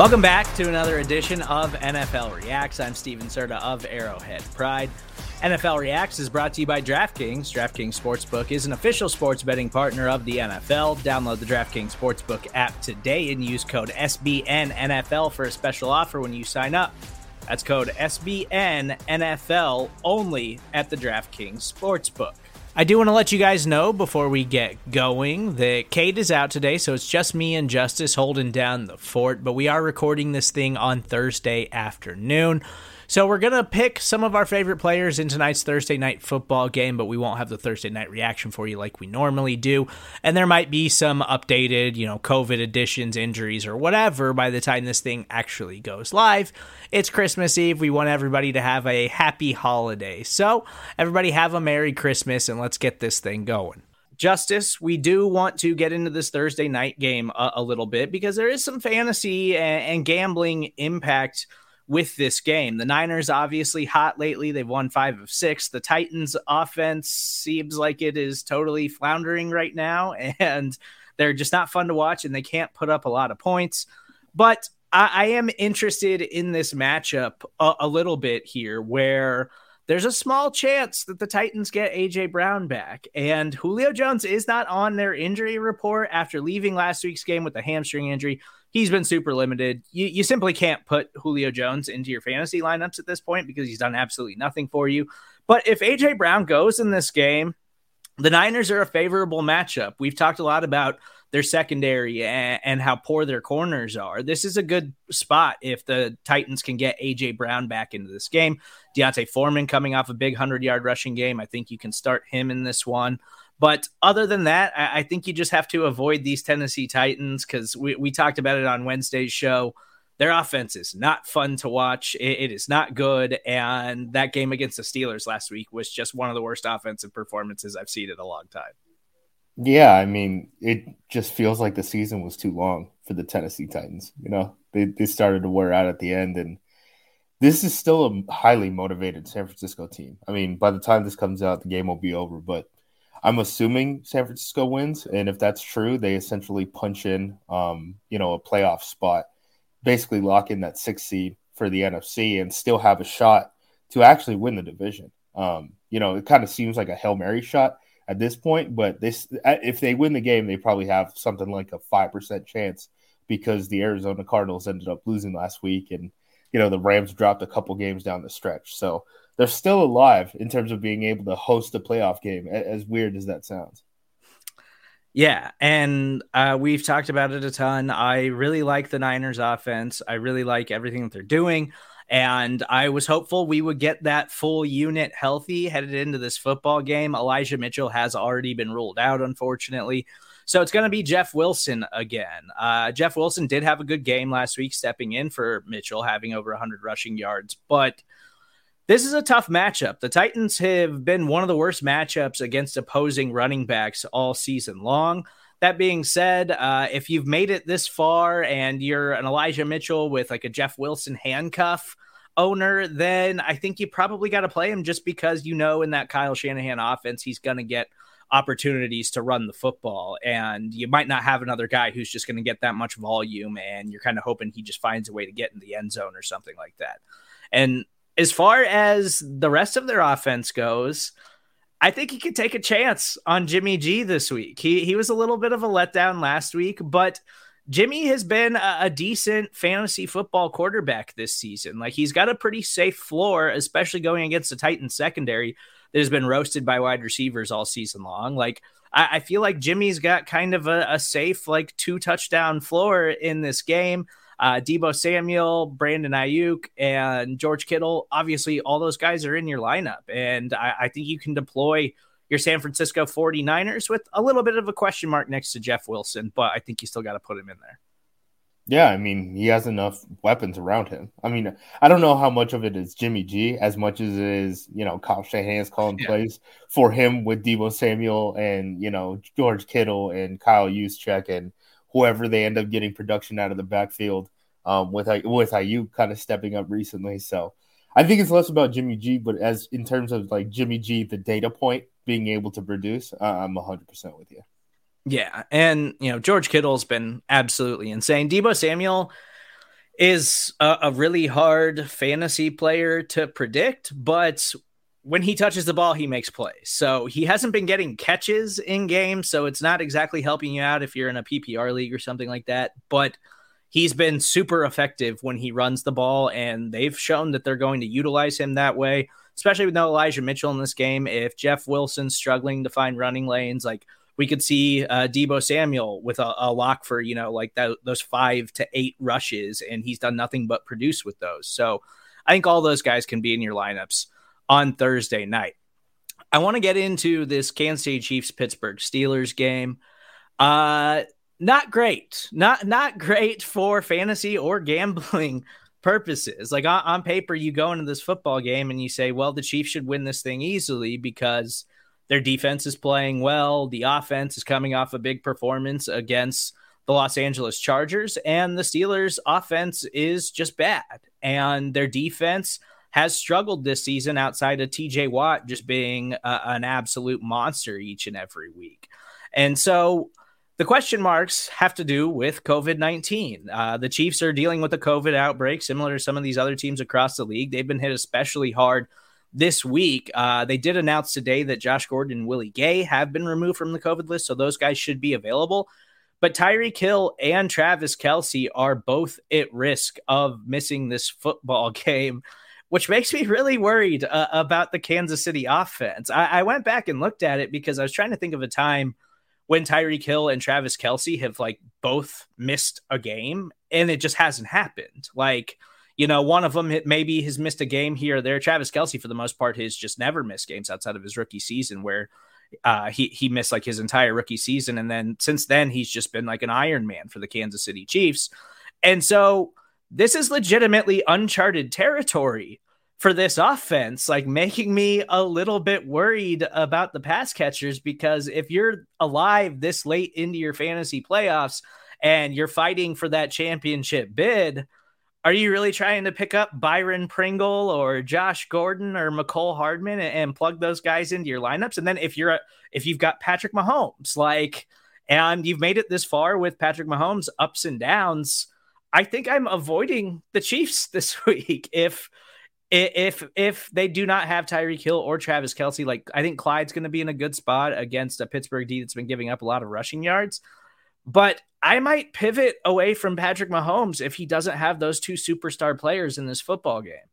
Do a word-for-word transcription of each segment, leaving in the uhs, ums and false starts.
Welcome back to another edition of N F L Reacts. I'm Steven Serta of Arrowhead Pride. N F L Reacts is brought to you by DraftKings. DraftKings Sportsbook is an official sports betting partner of the N F L. Download the DraftKings Sportsbook app today and use code S B N N F L for a special offer when you sign up. That's code S B N N F L only at the DraftKings Sportsbook. I do want to let you guys know before we get going that Kate is out today, so it's just me and Justice holding down the fort, but we are recording this thing on Thursday afternoon. So we're going to pick some of our favorite players in tonight's Thursday night football game, but we won't have the Thursday night reaction for you like we normally do. And there might be some updated, you know, COVID additions, injuries, or whatever by the time this thing actually goes live. It's Christmas Eve. We want everybody to have a happy holiday. So everybody have a Merry Christmas and let's get this thing going. Justice, we do want to get into this Thursday night game a, a little bit because there is some fantasy and, and gambling impact with this game. The Niners obviously hot lately. They've won five of six. The Titans offense seems like it is totally floundering right now, and they're just not fun to watch, and they can't put up a lot of points. But I, I am interested in this matchup a, a little bit here, where there's a small chance that the Titans get A J Brown back, and Julio Jones is not on their injury report after leaving last week's game with a hamstring injury. He's been super limited. You, you simply can't put Julio Jones into your fantasy lineups at this point because he's done absolutely nothing for you. But if A J Brown goes in this game, the Niners are a favorable matchup. We've talked a lot about their secondary and, and how poor their corners are. This is a good spot if the Titans can get A J Brown back into this game. Deontay Foreman coming off a big hundred-yard rushing game. I think you can start him in this one. But other than that, I think you just have to avoid these Tennessee Titans because we, we talked about it on Wednesday's show. Their offense is not fun to watch. It, it is not good. And that game against the Steelers last week was just one of the worst offensive performances I've seen in a long time. Yeah, I mean, it just feels like the season was too long for the Tennessee Titans. You know, they, they started to wear out at the end. And this is still a highly motivated San Francisco team. I mean, by the time this comes out, the game will be over. But I'm assuming San Francisco wins, and if that's true, they essentially punch in, um, you know, a playoff spot, basically lock in that sixth seed for the N F C and still have a shot to actually win the division. Um, you know, it kind of seems like a Hail Mary shot at this point, but this, if they win the game, they probably have something like a five percent chance because the Arizona Cardinals ended up losing last week, and, you know, the Rams dropped a couple games down the stretch. So they're still alive in terms of being able to host a playoff game, as weird as that sounds. Yeah, and uh, we've talked about it a ton. I really like the Niners offense. I really like everything that they're doing, and I was hopeful we would get that full unit healthy headed into this football game. Elijah Mitchell has already been ruled out, unfortunately. So it's going to be Jeff Wilson again. Uh, Jeff Wilson did have a good game last week, stepping in for Mitchell, having over one hundred rushing yards, but this is a tough matchup. The Titans have been one of the worst matchups against opposing running backs all season long. That being said, uh, if you've made it this far and you're an Elijah Mitchell with like a Jeff Wilson handcuff owner, then I think you probably got to play him just because you know in that Kyle Shanahan offense, he's going to get opportunities to run the football. And you might not have another guy who's just going to get that much volume, and you're kind of hoping he just finds a way to get in the end zone or something like that. And as far as the rest of their offense goes, I think he could take a chance on Jimmy G this week. He he was a little bit of a letdown last week, but Jimmy has been a, a decent fantasy football quarterback this season. Like, he's got a pretty safe floor, especially going against the Titans secondary that has been roasted by wide receivers all season long. Like, I, I feel like Jimmy's got kind of a, a safe, like, two touchdown floor in this game. Uh, Deebo Samuel, Brandon Ayuk, and George Kittle, obviously all those guys are in your lineup. And I, I think you can deploy your San Francisco forty-niners with a little bit of a question mark next to Jeff Wilson, but I think you still got to put him in there. Yeah, I mean, he has enough weapons around him. I mean, I don't know how much of it is Jimmy G as much as it is, you know, Kyle Shanahan's calling yeah. plays for him with Deebo Samuel and, you know, George Kittle and Kyle Juszczyk and whoever they end up getting production out of the backfield um, with with Ayuk kind of stepping up recently. So I think it's less about Jimmy G, but as in terms of like Jimmy G, the data point being able to produce, uh, I'm one hundred percent with you. Yeah, and, you know, George Kittle's been absolutely insane. Deebo Samuel, is a, a really hard fantasy player to predict, but when he touches the ball, he makes plays. So he hasn't been getting catches in games, so it's not exactly helping you out if you're in a P P R league or something like that. But he's been super effective when he runs the ball, and they've shown that they're going to utilize him that way, especially with no Elijah Mitchell in this game. If Jeff Wilson's struggling to find running lanes, like we could see uh, Deebo Samuel with a, a lock for, you know, like that, those five to eight rushes, and he's done nothing but produce with those. So I think all those guys can be in your lineups on Thursday night. I want to get into this Kansas City Chiefs Pittsburgh Steelers game. Uh, not great, not, not great for fantasy or gambling purposes. Like on, on paper, you go into this football game and you say, well, the Chiefs should win this thing easily because their defense is playing well. The offense is coming off a big performance against the Los Angeles Chargers, and the Steelers offense is just bad. And their defense has struggled this season outside of T J Watt just being uh, an absolute monster each and every week. And so the question marks have to do with COVID nineteen. Uh, the Chiefs are dealing with a COVID outbreak, similar to some of these other teams across the league. They've been hit especially hard this week. Uh, they did announce today that Josh Gordon and Willie Gay have been removed from the COVID list, so those guys should be available. But Tyreek Hill and Travis Kelce are both at risk of missing this football game, which makes me really worried uh, about the Kansas City offense. I, I went back and looked at it because I was trying to think of a time when Tyreek Hill and Travis Kelce have like both missed a game, and it just hasn't happened. Like, you know, one of them maybe has missed a game here or there. Travis Kelce, for the most part, has just never missed games outside of his rookie season, where uh, he, he missed like his entire rookie season. And then since then, he's just been like an Iron Man for the Kansas City Chiefs. And so this is legitimately uncharted territory for this offense, like making me a little bit worried about the pass catchers, because if you're alive this late into your fantasy playoffs and you're fighting for that championship bid, are you really trying to pick up Byron Pringle or Josh Gordon or Mecole Hardman and, and plug those guys into your lineups? And then if you're a, if you've got Patrick Mahomes, like, and you've made it this far with Patrick Mahomes' ups and downs, I think I'm avoiding the Chiefs this week. If if if they do not have Tyreek Hill or Travis Kelce, like I think Clyde's going to be in a good spot against a Pittsburgh D that's been giving up a lot of rushing yards. But I might pivot away from Patrick Mahomes if he doesn't have those two superstar players in this football game.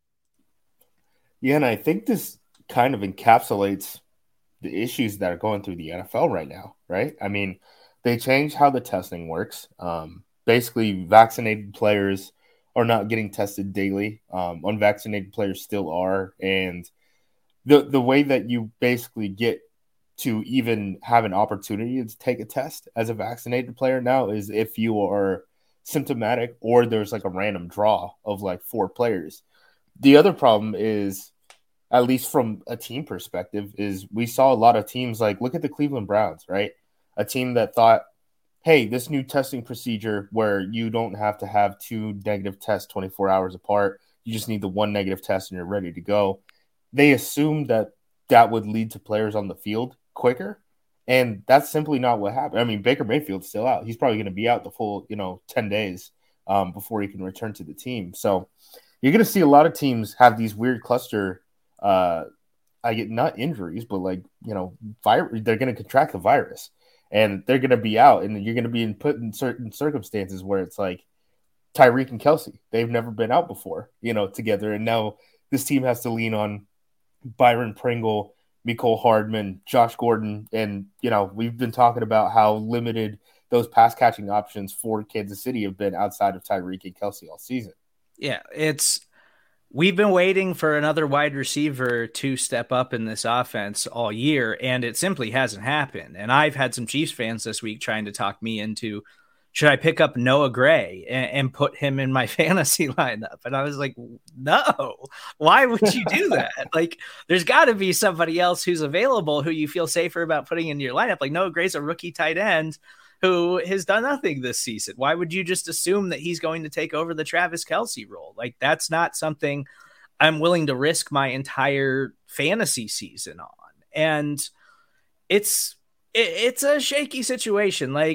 Yeah, and I think this kind of encapsulates the issues that are going through the N F L right now, right? I mean, they changed how the testing works. Um, basically, vaccinated players are not getting tested daily. Um, unvaccinated players still are. And the the way that you basically get to even have an opportunity to take a test as a vaccinated player now is if you are symptomatic or there's like a random draw of like four players. The other problem is, at least from a team perspective, is we saw a lot of teams like, look at the Cleveland Browns, right? A team that thought, hey, this new testing procedure where you don't have to have two negative tests twenty-four hours apart, you just need the one negative test and you're ready to go. They assumed that that would lead to players on the field quicker, and that's simply not what happened. I mean, Baker Mayfield's still out. He's probably going to be out the full, you know, ten days um, before he can return to the team. So you're going to see a lot of teams have these weird cluster, uh, I get not injuries, but like, you know, vir- they're going to contract the virus, and they're going to be out, and you're going to be in, put in certain circumstances where it's like Tyreek and Kelce, they've never been out before, you know, together, and now this team has to lean on Byron Pringle, Mecole Hardman, Josh Gordon, and, you know, we've been talking about how limited those pass-catching options for Kansas City have been outside of Tyreek and Kelce all season. Yeah, it's we've been waiting for another wide receiver to step up in this offense all year, and it simply hasn't happened. And I've had some Chiefs fans this week trying to talk me into, should I pick up Noah Gray and, and put him in my fantasy lineup? And I was like, no, why would you do that? Like, there's got to be somebody else who's available who you feel safer about putting in your lineup. Like, Noah Gray's a rookie tight end who has done nothing this season. Why would you just assume that he's going to take over the Travis Kelce role? Like, that's not something I'm willing to risk my entire fantasy season on. And it's, it, it's a shaky situation. Like,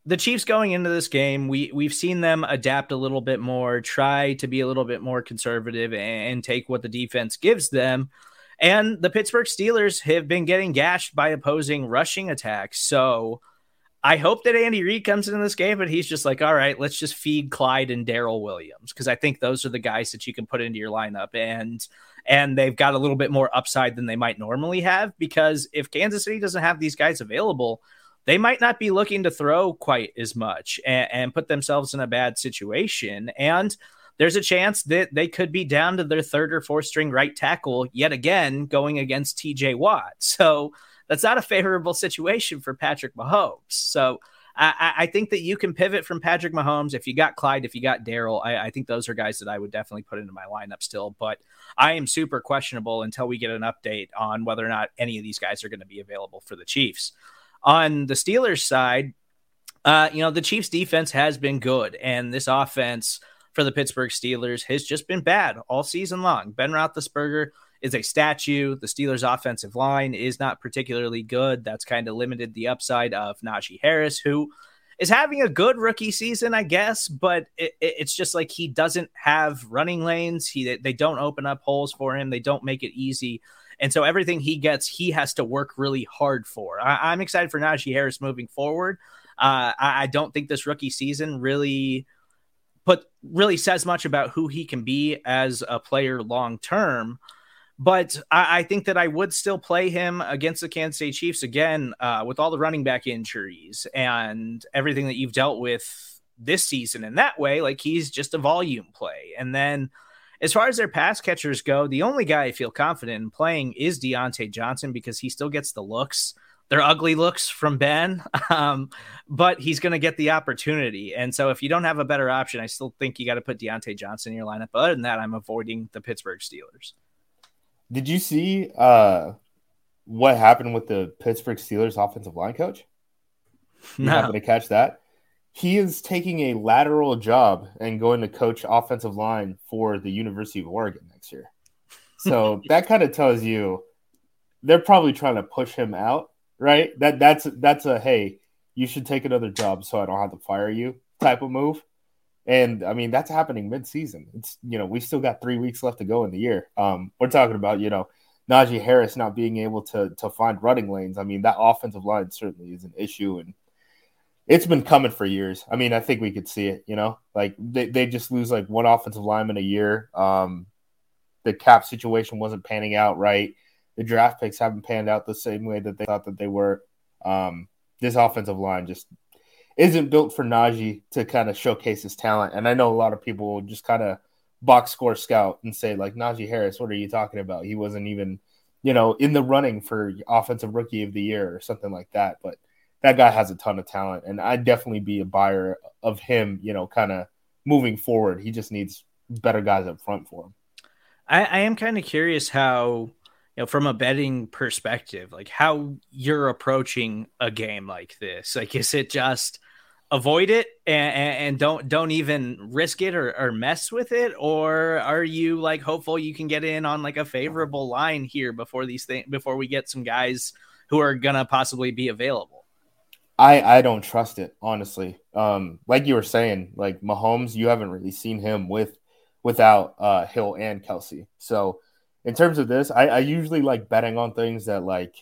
the Chiefs going into this game, we we've seen them adapt a little bit more, try to be a little bit more conservative and, and take what the defense gives them. And the Pittsburgh Steelers have been getting gashed by opposing rushing attacks. So I hope that Andy Reid comes into this game, but he's just like, all right, let's just feed Clyde and Darrell Williams, because I think those are the guys that you can put into your lineup. And and they've got a little bit more upside than they might normally have, because if Kansas City doesn't have these guys available, they might not be looking to throw quite as much and, and put themselves in a bad situation. And there's a chance that they could be down to their third or fourth string right tackle yet again going against T J Watt. So that's not a favorable situation for Patrick Mahomes. So I, I think that you can pivot from Patrick Mahomes. If you got Clyde, if you got Darrell, I, I think those are guys that I would definitely put into my lineup still. But I am super questionable until we get an update on whether or not any of these guys are going to be available for the Chiefs. On the Steelers side, uh, you know, the Chiefs defense has been good, and this offense for the Pittsburgh Steelers has just been bad all season long. Ben Roethlisberger is a statue. The Steelers offensive line is not particularly good. That's kind of limited the upside of Najee Harris, who is having a good rookie season, I guess, but it, it's just like he doesn't have running lanes. He They don't open up holes for him. They don't make it easy. And so everything he gets, he has to work really hard for. I, I'm excited for Najee Harris moving forward. Uh, I, I don't think this rookie season really put really says much about who he can be as a player long term. But I, I think that I would still play him against the Kansas City Chiefs again, uh, with all the running back injuries and everything that you've dealt with this season. In that way, like, he's just a volume play. And then as far as their pass catchers go, the only guy I feel confident in playing is Deontay Johnson, because he still gets the looks. They're ugly looks from Ben, um, but he's going to get the opportunity. And so if you don't have a better option, I still think you got to put Deontay Johnson in your lineup. But other than that, I'm avoiding the Pittsburgh Steelers. Did you see uh, what happened with the Pittsburgh Steelers offensive line coach? You No. happen to catch that? He is taking a lateral job and going to coach offensive line for the University of Oregon next year. So that kind of tells you they're probably trying to push him out, right? That that's that's a, hey, you should take another job so I don't have to fire you type of move. And I mean, that's happening mid-season. It's, you know, we still got three weeks left to go in the year. Um, we're talking about, you know, Najee Harris not being able to to find running lanes. I mean, that offensive line certainly is an issue, and it's been coming for years. I mean, I think we could see it, you know, like they, they just lose like one offensive lineman a year. Um, the cap situation wasn't panning out right. The draft picks haven't panned out the same way that they thought that they were. Um, this offensive line just isn't built for Najee to kind of showcase his talent. And I know a lot of people will just kind of box score scout and say, like, Najee Harris, what are you talking about? He wasn't even, you know, in the running for offensive rookie of the year or something like that. But that guy has a ton of talent, and I'd definitely be a buyer of him, you know, kind of moving forward. He just needs better guys up front for him. I, I am kind of curious how, you know, from a betting perspective, like how you're approaching a game like this. Like, is it just avoid it and, and don't don't even risk it or, or mess with it? Or are you like hopeful you can get in on like a favorable line here before these things, before we get some guys who are going to possibly be available? I, I don't trust it, honestly. Um, like you were saying, like Mahomes, you haven't really seen him with without uh, Hill and Kelsey. So in terms of this, I, I usually like betting on things that like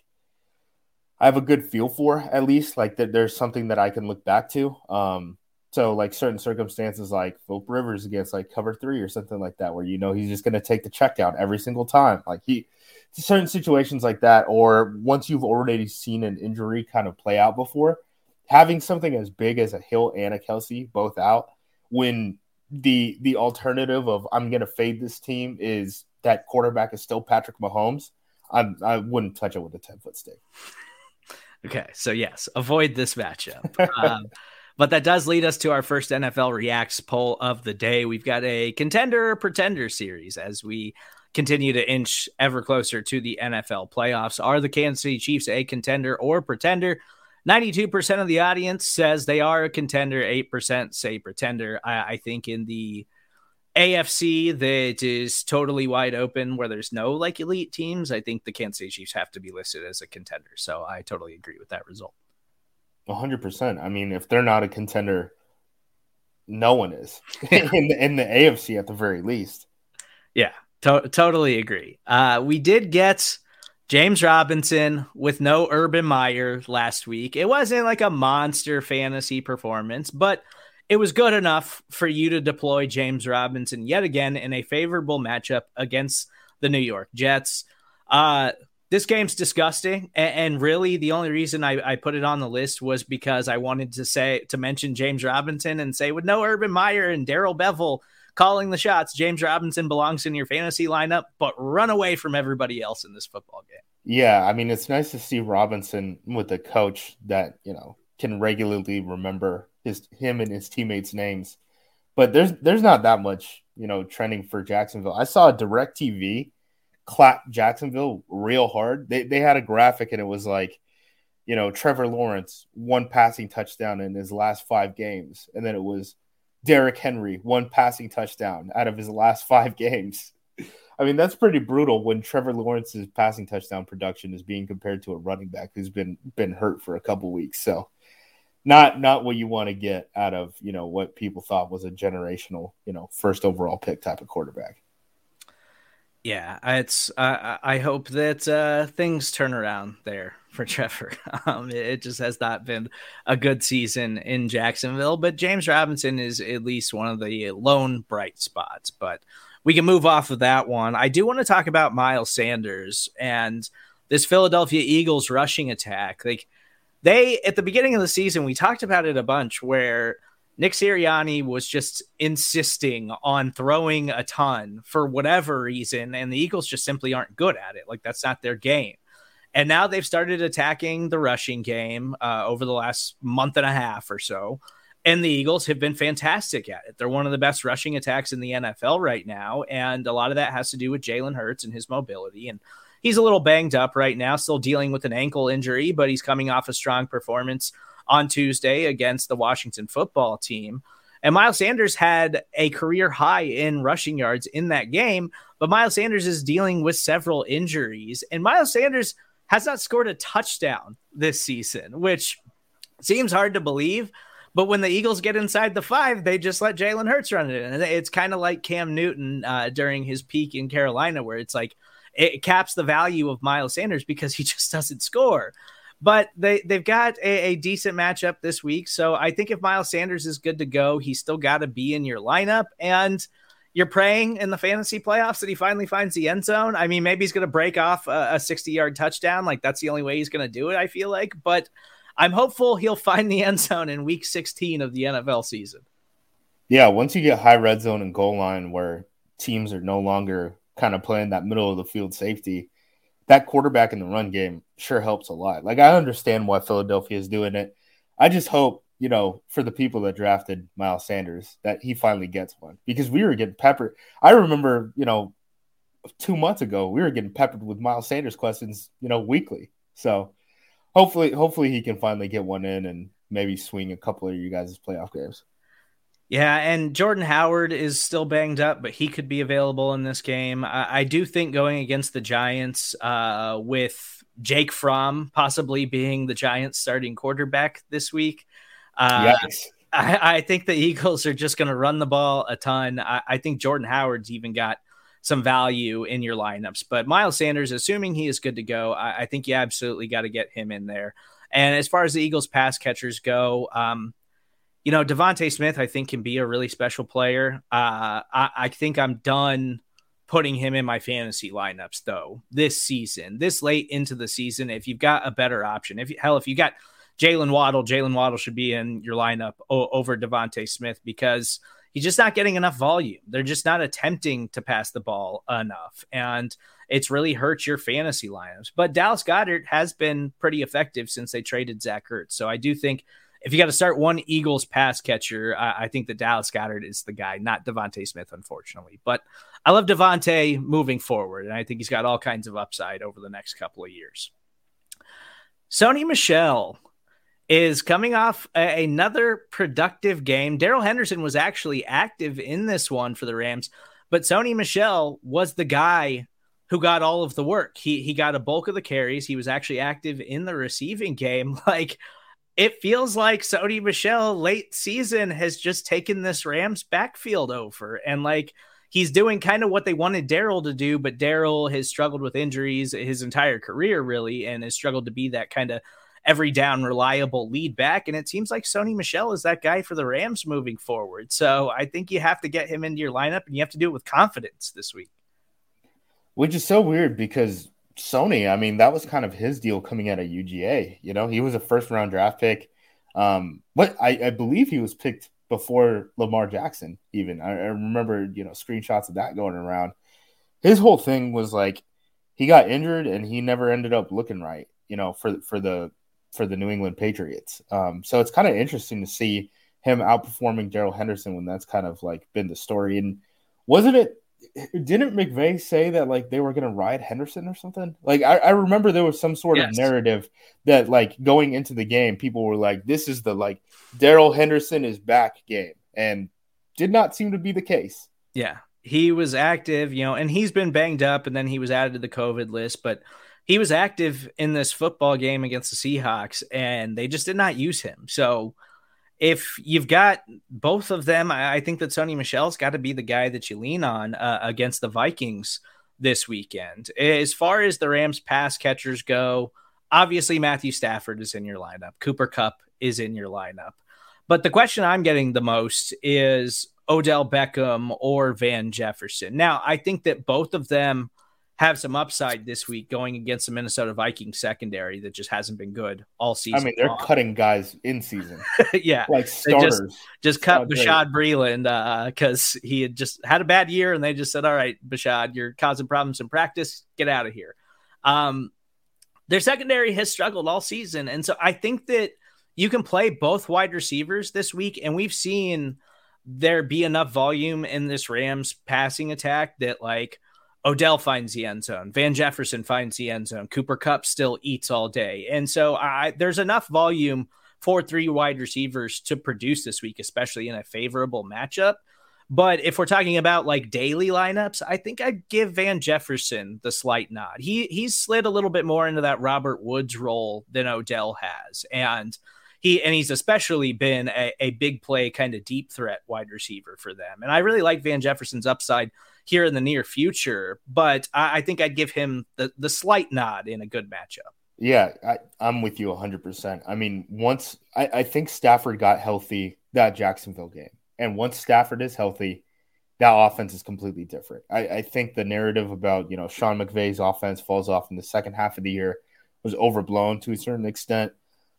I have a good feel for, at least, like that there's something that I can look back to. Um, so like certain circumstances like Philip Rivers against like cover three or something like that, where, you know, he's just going to take the check down every single time. Like he certain situations like that, or once you've already seen an injury kind of play out before, having something as big as a Hill and a Kelsey both out when the the alternative of I'm going to fade this team is that quarterback is still Patrick Mahomes, I I wouldn't touch it with a ten-foot stick. Okay, so yes, avoid this matchup. um, but that does lead us to our first N F L Reacts poll of the day. We've got a contender or pretender series as we continue to inch ever closer to the N F L playoffs. Are the Kansas City Chiefs a contender or pretender? ninety-two percent of the audience says they are a contender. eight percent say pretender. I, I think in the A F C that is totally wide open, where there's no like elite teams, I think the Kansas City Chiefs have to be listed as a contender. So I totally agree with that result. one hundred percent. I mean, if they're not a contender, no one is Yeah. in the, in the A F C at the very least. Yeah, to- totally agree. Uh, we did get James Robinson with no Urban Meyer last week. It wasn't like a monster fantasy performance, but it was good enough for you to deploy James Robinson yet again in a favorable matchup against the New York Jets. Uh, this game's disgusting. And, and really the only reason I, I put it on the list was because I wanted to say, to mention James Robinson and say with no Urban Meyer and Darrell Bevell calling the shots, James Robinson belongs in your fantasy lineup, but run away from everybody else in this football game. Yeah. I mean, it's nice to see Robinson with a coach that, you know, can regularly remember his, him and his teammates' names, but there's, there's not that much, you know, trending for Jacksonville. I saw DirecTV clap Jacksonville real hard. They they had a graphic and it was like, you know, Trevor Lawrence, one passing touchdown in his last five games. And then it was Derrick Henry, one passing touchdown out of his last five games. I mean, that's pretty brutal when Trevor Lawrence's passing touchdown production is being compared to a running back who's been been hurt for a couple weeks. So not not what you want to get out of, you know, what people thought was a generational, you know, first overall pick type of quarterback. Yeah, it's. Uh, I hope that uh, things turn around there for Trevor. Um, it, it just has not been a good season in Jacksonville, but James Robinson is at least one of the lone bright spots. But we can move off of that one. I do want to talk about Miles Sanders and this Philadelphia Eagles rushing attack. Like they, at the beginning of the season, we talked about it a bunch where Nick Sirianni was just insisting on throwing a ton for whatever reason, and the Eagles just simply aren't good at it. Like, that's not their game. And now they've started attacking the rushing game uh, over the last month and a half or so, and the Eagles have been fantastic at it. They're one of the best rushing attacks in the N F L right now, and a lot of that has to do with Jalen Hurts and his mobility. And he's a little banged up right now, still dealing with an ankle injury, but he's coming off a strong performance on Tuesday against the Washington football team. And Miles Sanders had a career high in rushing yards in that game, but Miles Sanders is dealing with several injuries. And Miles Sanders has not scored a touchdown this season, which seems hard to believe. But when the Eagles get inside the five, they just let Jalen Hurts run it. And it's kind of like Cam Newton uh, during his peak in Carolina, where it's like it caps the value of Miles Sanders because he just doesn't score. But they, they've got a, a decent matchup this week. So I think if Miles Sanders is good to go, he's still got to be in your lineup. And you're praying in the fantasy playoffs that he finally finds the end zone. I mean, maybe he's going to break off a sixty-yard touchdown. Like, that's the only way he's going to do it, I feel like. But I'm hopeful he'll find the end zone in week sixteen of the N F L season. Yeah, once you get high red zone and goal line where teams are no longer kind of playing that middle of the field safety, that quarterback in the run game sure helps a lot. Like, I understand why Philadelphia is doing it. I just hope, you know, for the people that drafted Miles Sanders, that he finally gets one, because we were getting peppered. I remember, you know, two months ago, we were getting peppered with Miles Sanders questions, you know, weekly. So hopefully, hopefully he can finally get one in and maybe swing a couple of you guys' playoff games. Yeah, and Jordan Howard is still banged up, but he could be available in this game. I, I do think going against the Giants uh, with Jake Fromm possibly being the Giants starting quarterback this week, uh, yes. I, I think the Eagles are just going to run the ball a ton. I, I think Jordan Howard's even got some value in your lineups. But Miles Sanders, assuming he is good to go, I, I think you absolutely got to get him in there. And as far as the Eagles pass catchers go, um, you know, Devontae Smith, I think, can be a really special player. Uh, I, I think I'm done putting him in my fantasy lineups, though, this season, this late into the season. If you've got a better option, if you, hell, if you got Jalen Waddle, Jalen Waddle should be in your lineup o- over Devontae Smith, because he's just not getting enough volume. They're just not attempting to pass the ball enough, and it's really hurt your fantasy lineups. But Dallas Goedert has been pretty effective since they traded Zach Ertz. So I do think if you got to start one Eagles pass catcher, I, I think that Dallas Goedert is the guy, not Devontae Smith, unfortunately. But I love Devontae moving forward, and I think he's got all kinds of upside over the next couple of years. Sony Michel is coming off a, another productive game. Darrell Henderson was actually active in this one for the Rams, but Sony Michel was the guy who got all of the work. He he got a bulk of the carries. He was actually active in the receiving game. Like, it feels like Sony Michel late season has just taken this Rams backfield over, and like he's doing kind of what they wanted Darryl to do, but Darryl has struggled with injuries his entire career, really, and has struggled to be that kind of every down reliable lead back. And it seems like Sony Michel is that guy for the Rams moving forward. So I think you have to get him into your lineup, and you have to do it with confidence this week. Which is so weird because Sony, I mean, that was kind of his deal coming out of U G A. You know, he was a first round draft pick. Um, but I, I believe he was picked before Lamar Jackson, even. I, I remember, you know, screenshots of that going around. His whole thing was like he got injured and he never ended up looking right, you know, for, for the for the New England Patriots. Um, so it's kind of interesting to see him outperforming Darrell Henderson when that's kind of like been the story. And wasn't it, didn't McVay say that like they were going to ride Henderson or something? Like I, I remember there was some sort yes. of narrative that like going into the game, people were like, this is the like Darrell Henderson is back game, and did not seem to be the case. Yeah, he was active, you know, and he's been banged up and then he was added to the COVID list, but he was active in this football game against the Seahawks, and they just did not use him. So if you've got both of them, I, I think that Sony Michel's got to be the guy that you lean on uh, against the Vikings this weekend. As far as the Rams pass catchers go, obviously Matthew Stafford is in your lineup. Cooper Kupp is in your lineup. But the question I'm getting the most is Odell Beckham or Van Jefferson. Now, I think that both of them have some upside this week going against the Minnesota Vikings secondary that just hasn't been good all season. I mean, they're long. cutting guys in season. yeah. Like starters. Just, just cut Bashad Breeland because uh, he had just had a bad year, and they just said, all right, Bashad, you're causing problems in practice. Get out of here. Um, their secondary has struggled all season. And so I think that you can play both wide receivers this week, and we've seen there be enough volume in this Rams passing attack that like Odell finds the end zone. Van Jefferson finds the end zone. Cooper Kupp still eats all day. And so I, there's enough volume for three wide receivers to produce this week, especially in a favorable matchup. But if we're talking about like daily lineups, I think I'd give Van Jefferson the slight nod. He he's slid a little bit more into that Robert Woods role than Odell has. And he and he's especially been a, a big play kind of deep threat wide receiver for them. And I really like Van Jefferson's upside here in the near future, but I, I think I'd give him the, the slight nod in a good matchup. Yeah, I, I'm with you one hundred percent. I mean, once I, I think Stafford got healthy that Jacksonville game, and once Stafford is healthy, that offense is completely different. I, I think the narrative about, you know, Sean McVay's offense falls off in the second half of the year was overblown to a certain extent.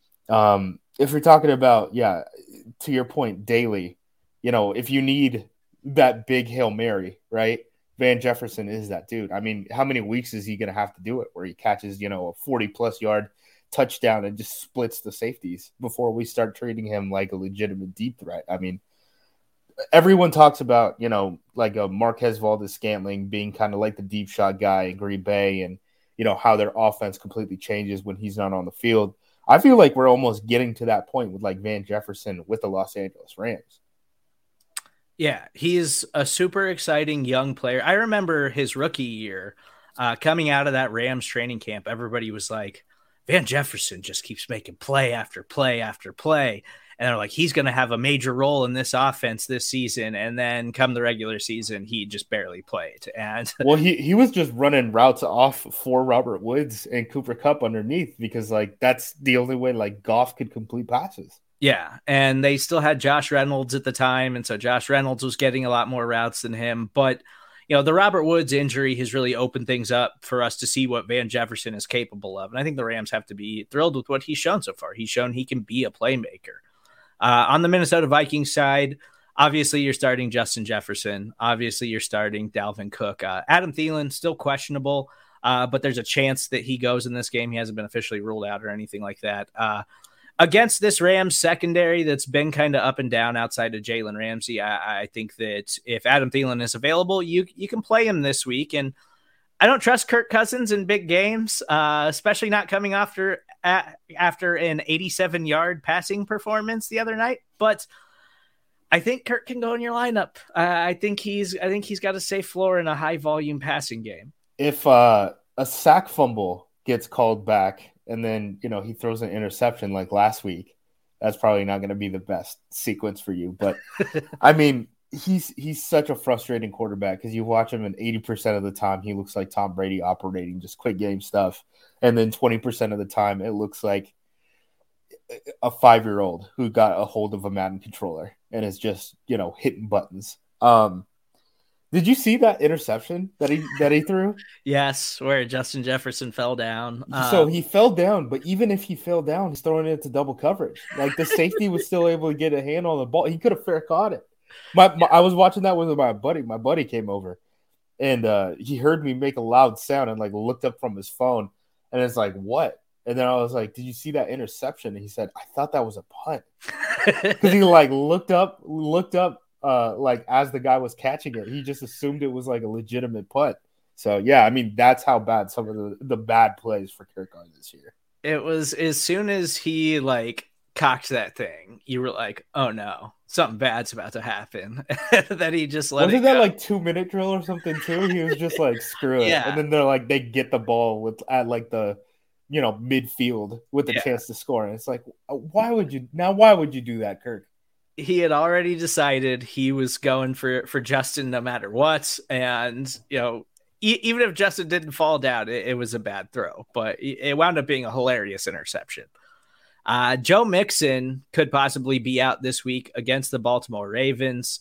Um, if you're talking about, yeah, to your point, daily, you know, if you need that big Hail Mary, right? Van Jefferson is that dude. I mean, how many weeks is he going to have to do it where he catches, you know, a forty plus yard touchdown and just splits the safeties before we start treating him like a legitimate deep threat? I mean, everyone talks about, you know, like a Marquez Valdes-Scantling being kind of like the deep shot guy in Green Bay, and, you know, how their offense completely changes when he's not on the field. I feel like we're almost getting to that point with like Van Jefferson with the Los Angeles Rams. Yeah, he's a super exciting young player. I remember his rookie year uh, coming out of that Rams training camp. Everybody was like, Van Jefferson just keeps making play after play after play. And they're like, he's going to have a major role in this offense this season. And then come the regular season, he just barely played. And well, he, he was just running routes off for Robert Woods and Cooper Kupp underneath, because like that's the only way like Goff could complete passes. Yeah, and they still had Josh Reynolds at the time, and so Josh Reynolds was getting a lot more routes than him. But, you know, the Robert Woods injury has really opened things up for us to see what Van Jefferson is capable of. And I think the Rams have to be thrilled with what he's shown so far. He's shown he can be a playmaker. Uh, on the Minnesota Vikings side, obviously you're starting Justin Jefferson. Obviously you're starting Dalvin Cook. Uh, Adam Thielen, still questionable, uh, but there's a chance that he goes in this game. He hasn't been officially ruled out or anything like that. Uh, Against this Rams secondary that's been kind of up and down outside of Jalen Ramsey, I, I think that if Adam Thielen is available, you you can play him this week. And I don't trust Kirk Cousins in big games, uh, especially not coming after uh, after an eighty-seven yard passing performance the other night. But I think Kirk can go in your lineup. Uh, I think he's I think he's got a safe floor in a high volume passing game. If uh, a sack fumble gets called back, and then, you know, he throws an interception like last week, That's probably not going to be the best sequence for you. But I mean, he's he's such a frustrating quarterback because you watch him and eighty percent of the time he looks like Tom Brady operating just quick game stuff. And then twenty percent of the time it looks like a five-year-old who got a hold of a Madden controller and is just, you know, hitting buttons. Um, did you see that interception that he that he threw? Yes, where Justin Jefferson fell down. So um, he fell down, but even if he fell down, he's throwing it into double coverage. Like the safety was still able to get a hand on the ball. He could have fair caught it. My, my I was watching that with my buddy. My buddy came over and uh, he heard me make a loud sound and like looked up from his phone and it's like, what? And then I was like, did you see that interception? And he said, I thought that was a punt. Because he like looked up, looked up uh, like as the guy was catching it. He just assumed it was like a legitimate punt. So, yeah, I mean, that's how bad some of the, the bad plays for Kirk are this year. It was as soon as he like cocked that thing, you were like, oh no, something bad's about to happen. That he just let Wasn't it that go. like two minute drill or something too? He was just like, screw it. Yeah. And then they're like, they get the ball with at like the, you know, midfield with a Yeah. chance to score. And it's like, why would you now? Why would you do that, Kirk? He had already decided he was going for, for Justin no matter what. And, you know, e- even if Justin didn't fall down, it, it was a bad throw, but it wound up being a hilarious interception. Uh, Joe Mixon could possibly be out this week against the Baltimore Ravens.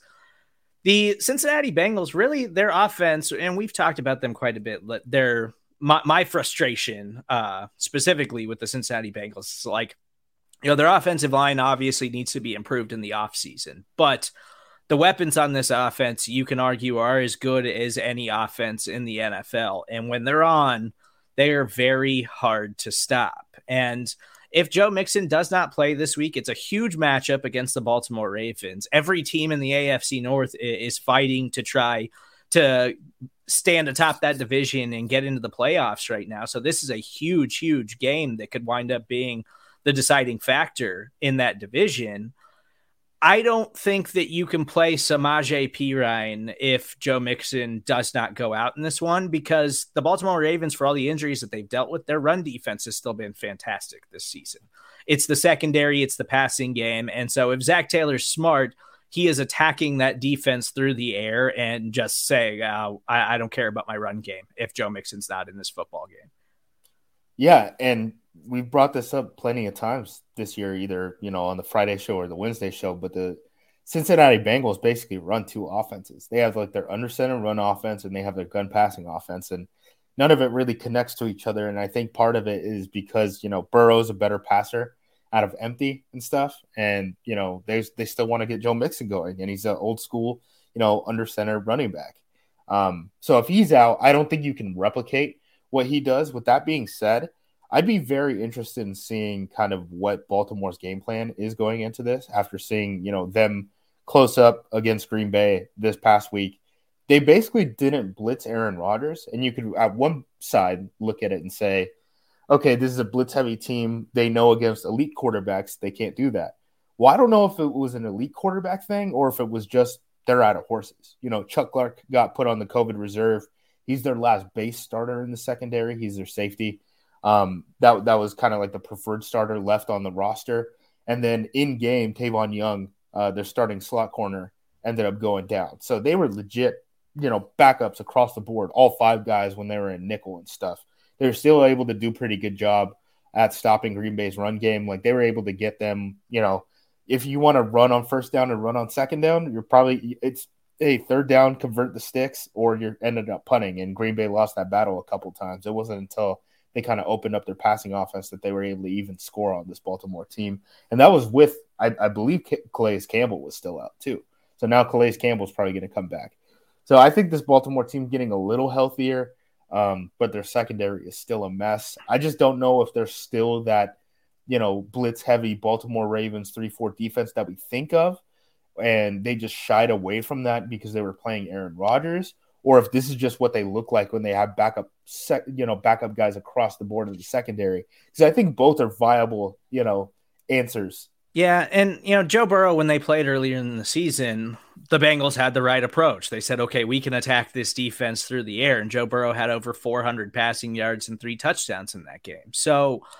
The Cincinnati Bengals, really, their offense, and we've talked about them quite a bit, they're my, my frustration uh, specifically with the Cincinnati Bengals is like, you know, their offensive line obviously needs to be improved in the offseason, but the weapons on this offense, you can argue, are as good as any offense in the N F L. And when they're on, they are very hard to stop. And if Joe Mixon does not play this week, it's a huge matchup against the Baltimore Ravens. Every team in the A F C North is fighting to try to stand atop that division and get into the playoffs right now. So this is a huge, huge game that could wind up being the deciding factor in that division. I don't think that you can play Samaje Perine if Joe Mixon does not go out in this one, because the Baltimore Ravens, for all the injuries that they've dealt with, their run defense has still been fantastic this season. It's the secondary, it's the passing game. And so if Zach Taylor's smart, he is attacking that defense through the air and just saying, uh, I, I don't care about my run game if Joe Mixon's not in this football game. Yeah, and we've brought this up plenty of times this year, either, you know, on the Friday show or the Wednesday show, but the Cincinnati Bengals basically run two offenses. They have like their under center run offense and they have their gun passing offense, and none of it really connects to each other. And I think part of it is because, you know, Burrow's a better passer out of empty and stuff. And, you know, they, they still want to get Joe Mixon going, and he's an old school, you know, under center running back. Um, so if he's out, I don't think you can replicate what he does. With that being said, I'd be very interested in seeing kind of what Baltimore's game plan is going into this after seeing, you know, them close up against Green Bay this past week. They basically didn't blitz Aaron Rodgers, and you could at one side look at it and say, okay, this is a blitz heavy team. They know against elite quarterbacks, they can't do that. Well, I don't know if it was an elite quarterback thing or if it was just they're out of horses. You know, Chuck Clark got put on the COVID reserve. He's their last base starter in the secondary. He's their safety. Um, that, that was kind of like the preferred starter left on the roster. And then in game, Tavon Young, uh, their starting slot corner, ended up going down. So they were legit, you know, backups across the board, all five guys when they were in nickel and stuff. They were still able to do pretty good job at stopping Green Bay's run game. Like they were able to get them, you know, if you want to run on first down and run on second down, you're probably it's hey, third down, convert the sticks, or you're ended up punting. And Green Bay lost that battle a couple times. It wasn't until they kind of opened up their passing offense that they were able to even score on this Baltimore team. And that was with, I, I believe Calais Campbell was still out too. So now Calais Campbell's probably going to come back. So I think this Baltimore team getting a little healthier, um, but their secondary is still a mess. I just don't know if they're still that, you know, blitz heavy Baltimore Ravens three four defense that we think of. And they just shied away from that because they were playing Aaron Rodgers, or if this is just what they look like when they have backup, sec, you know, backup guys across the board in the secondary. Because I think both are viable, you know, answers. Yeah, and, you know, Joe Burrow, when they played earlier in the season, the Bengals had the right approach. They said, okay, we can attack this defense through the air, and Joe Burrow had over four hundred passing yards and three touchdowns in that game. So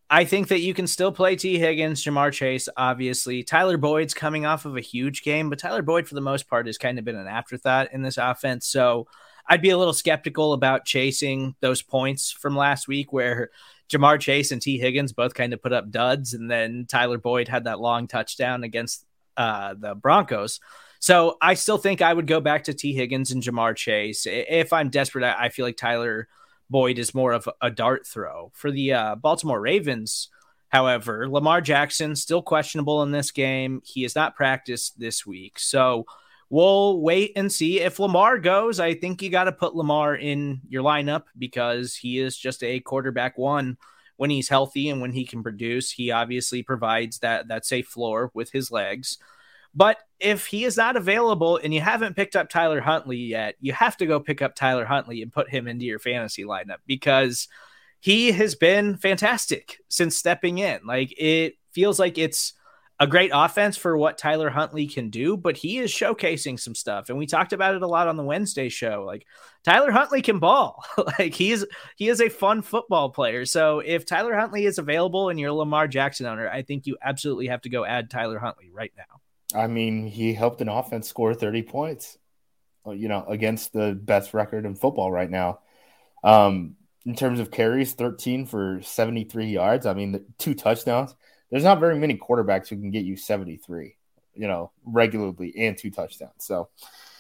I think that you can still play T. Higgins, Ja'Marr Chase, obviously. Tyler Boyd's coming off of a huge game, but Tyler Boyd, for the most part, has kind of been an afterthought in this offense. So I'd be a little skeptical about chasing those points from last week where Ja'Marr Chase and T. Higgins both kind of put up duds, and then Tyler Boyd had that long touchdown against uh, the Broncos. So I still think I would go back to T. Higgins and Ja'Marr Chase. If I'm desperate, I feel like Tyler Boyd is more of a dart throw. For the uh, Baltimore Ravens, however, Lamar Jackson still questionable in this game. He has not practiced this week. So we'll wait and see if Lamar goes. I think you got to put Lamar in your lineup because he is just a quarterback one when he's healthy and when he can produce. He obviously provides that, that safe floor with his legs. But if he is not available and you haven't picked up Tyler Huntley yet, you have to go pick up Tyler Huntley and put him into your fantasy lineup because he has been fantastic since stepping in. Like, it feels like it's a great offense for what Tyler Huntley can do, but he is showcasing some stuff. And we talked about it a lot on the Wednesday show. Like, Tyler Huntley can ball. Like, he's, he is a fun football player. So if Tyler Huntley is available and you're a Lamar Jackson owner, I think you absolutely have to go add Tyler Huntley right now. I mean, he helped an offense score thirty points, you know, against the best record in football right now. Um, in terms of carries, thirteen for seventy-three yards. I mean, the two touchdowns. There's not very many quarterbacks who can get you seventy-three, you know, regularly and two touchdowns. So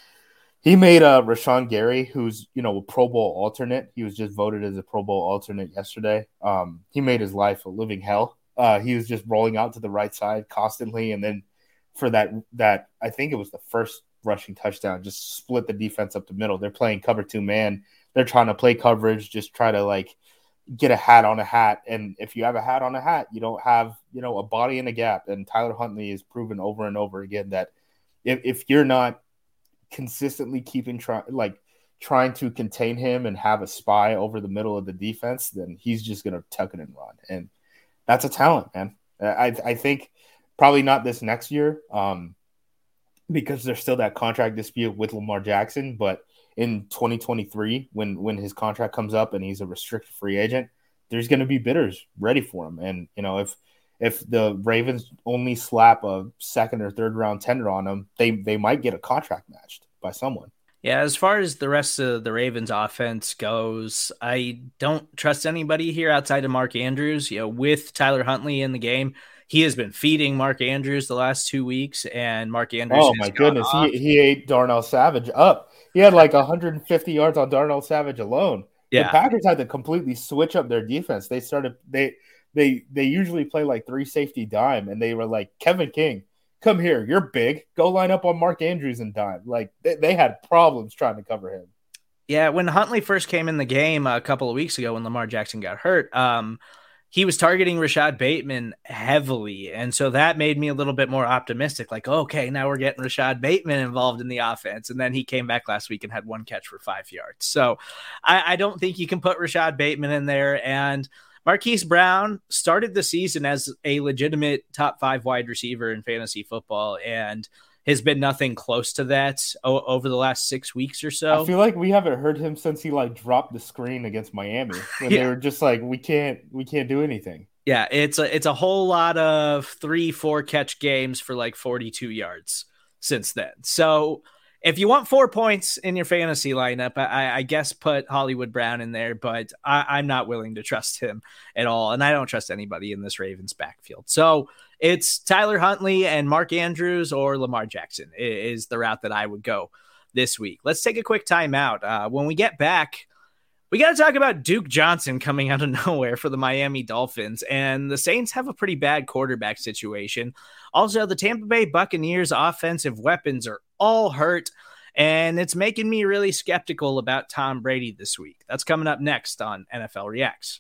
he made uh, Rashawn Gary, who's, you know, a Pro Bowl alternate. He was just voted as a Pro Bowl alternate yesterday. Um, he made his life a living hell. Uh, he was just rolling out to the right side constantly, and then for that, that I think it was the first rushing touchdown, just split the defense up the middle. They're playing cover two man. They're trying to play coverage, just try to like get a hat on a hat. And if you have a hat on a hat, you don't have, you know, a body in a gap. And Tyler Huntley has proven over and over again that if, if you're not consistently keeping try, like trying to contain him and have a spy over the middle of the defense, then he's just going to tuck it and run. And that's a talent, man. I, I think probably not this next year um, because there's still that contract dispute with Lamar Jackson. But in twenty twenty-three, when when his contract comes up and he's a restricted free agent, there's going to be bidders ready for him. And, you know, if if the Ravens only slap a second or third round tender on him, they, they might get a contract matched by someone. Yeah, as far as the rest of the Ravens offense goes, I don't trust anybody here outside of Mark Andrews. You know, with Tyler Huntley in the game, he has been feeding Mark Andrews the last two weeks, and Mark Andrews. Oh my goodness, he he ate Darnell Savage up. He had like one hundred fifty yards on Darnell Savage alone. Yeah, the Packers had to completely switch up their defense. They started they they they usually play like three safety dime, and they were like, Kevin King, come here, you're big, go line up on Mark Andrews and dime. Like they, they had problems trying to cover him. Yeah, when Huntley first came in the game a couple of weeks ago when Lamar Jackson got hurt, um. he was targeting Rashad Bateman heavily. And so that made me a little bit more optimistic. Like, okay, now we're getting Rashad Bateman involved in the offense. And then he came back last week and had one catch for five yards. So I, I don't think you can put Rashad Bateman in there. And Marquise Brown started the season as a legitimate top five wide receiver in fantasy football and has been nothing close to that o- over the last six weeks or so. I feel like we haven't heard him since he like dropped the screen against Miami when yeah. they were just like, we can't, we can't do anything. Yeah. It's a, it's a whole lot of three, four catch games for like forty-two yards since then. So if you want four points in your fantasy lineup, I, I guess put Hollywood Brown in there, but I, I'm not willing to trust him at all. And I don't trust anybody in this Ravens backfield. So it's Tyler Huntley and Mark Andrews or Lamar Jackson is the route that I would go this week. Let's take a quick timeout. Uh, when we get back, we got to talk about Duke Johnson coming out of nowhere for the Miami Dolphins. And the Saints have a pretty bad quarterback situation. Also, the Tampa Bay Buccaneers offensive weapons are all hurt, and it's making me really skeptical about Tom Brady this week. That's coming up next on N F L Reacts.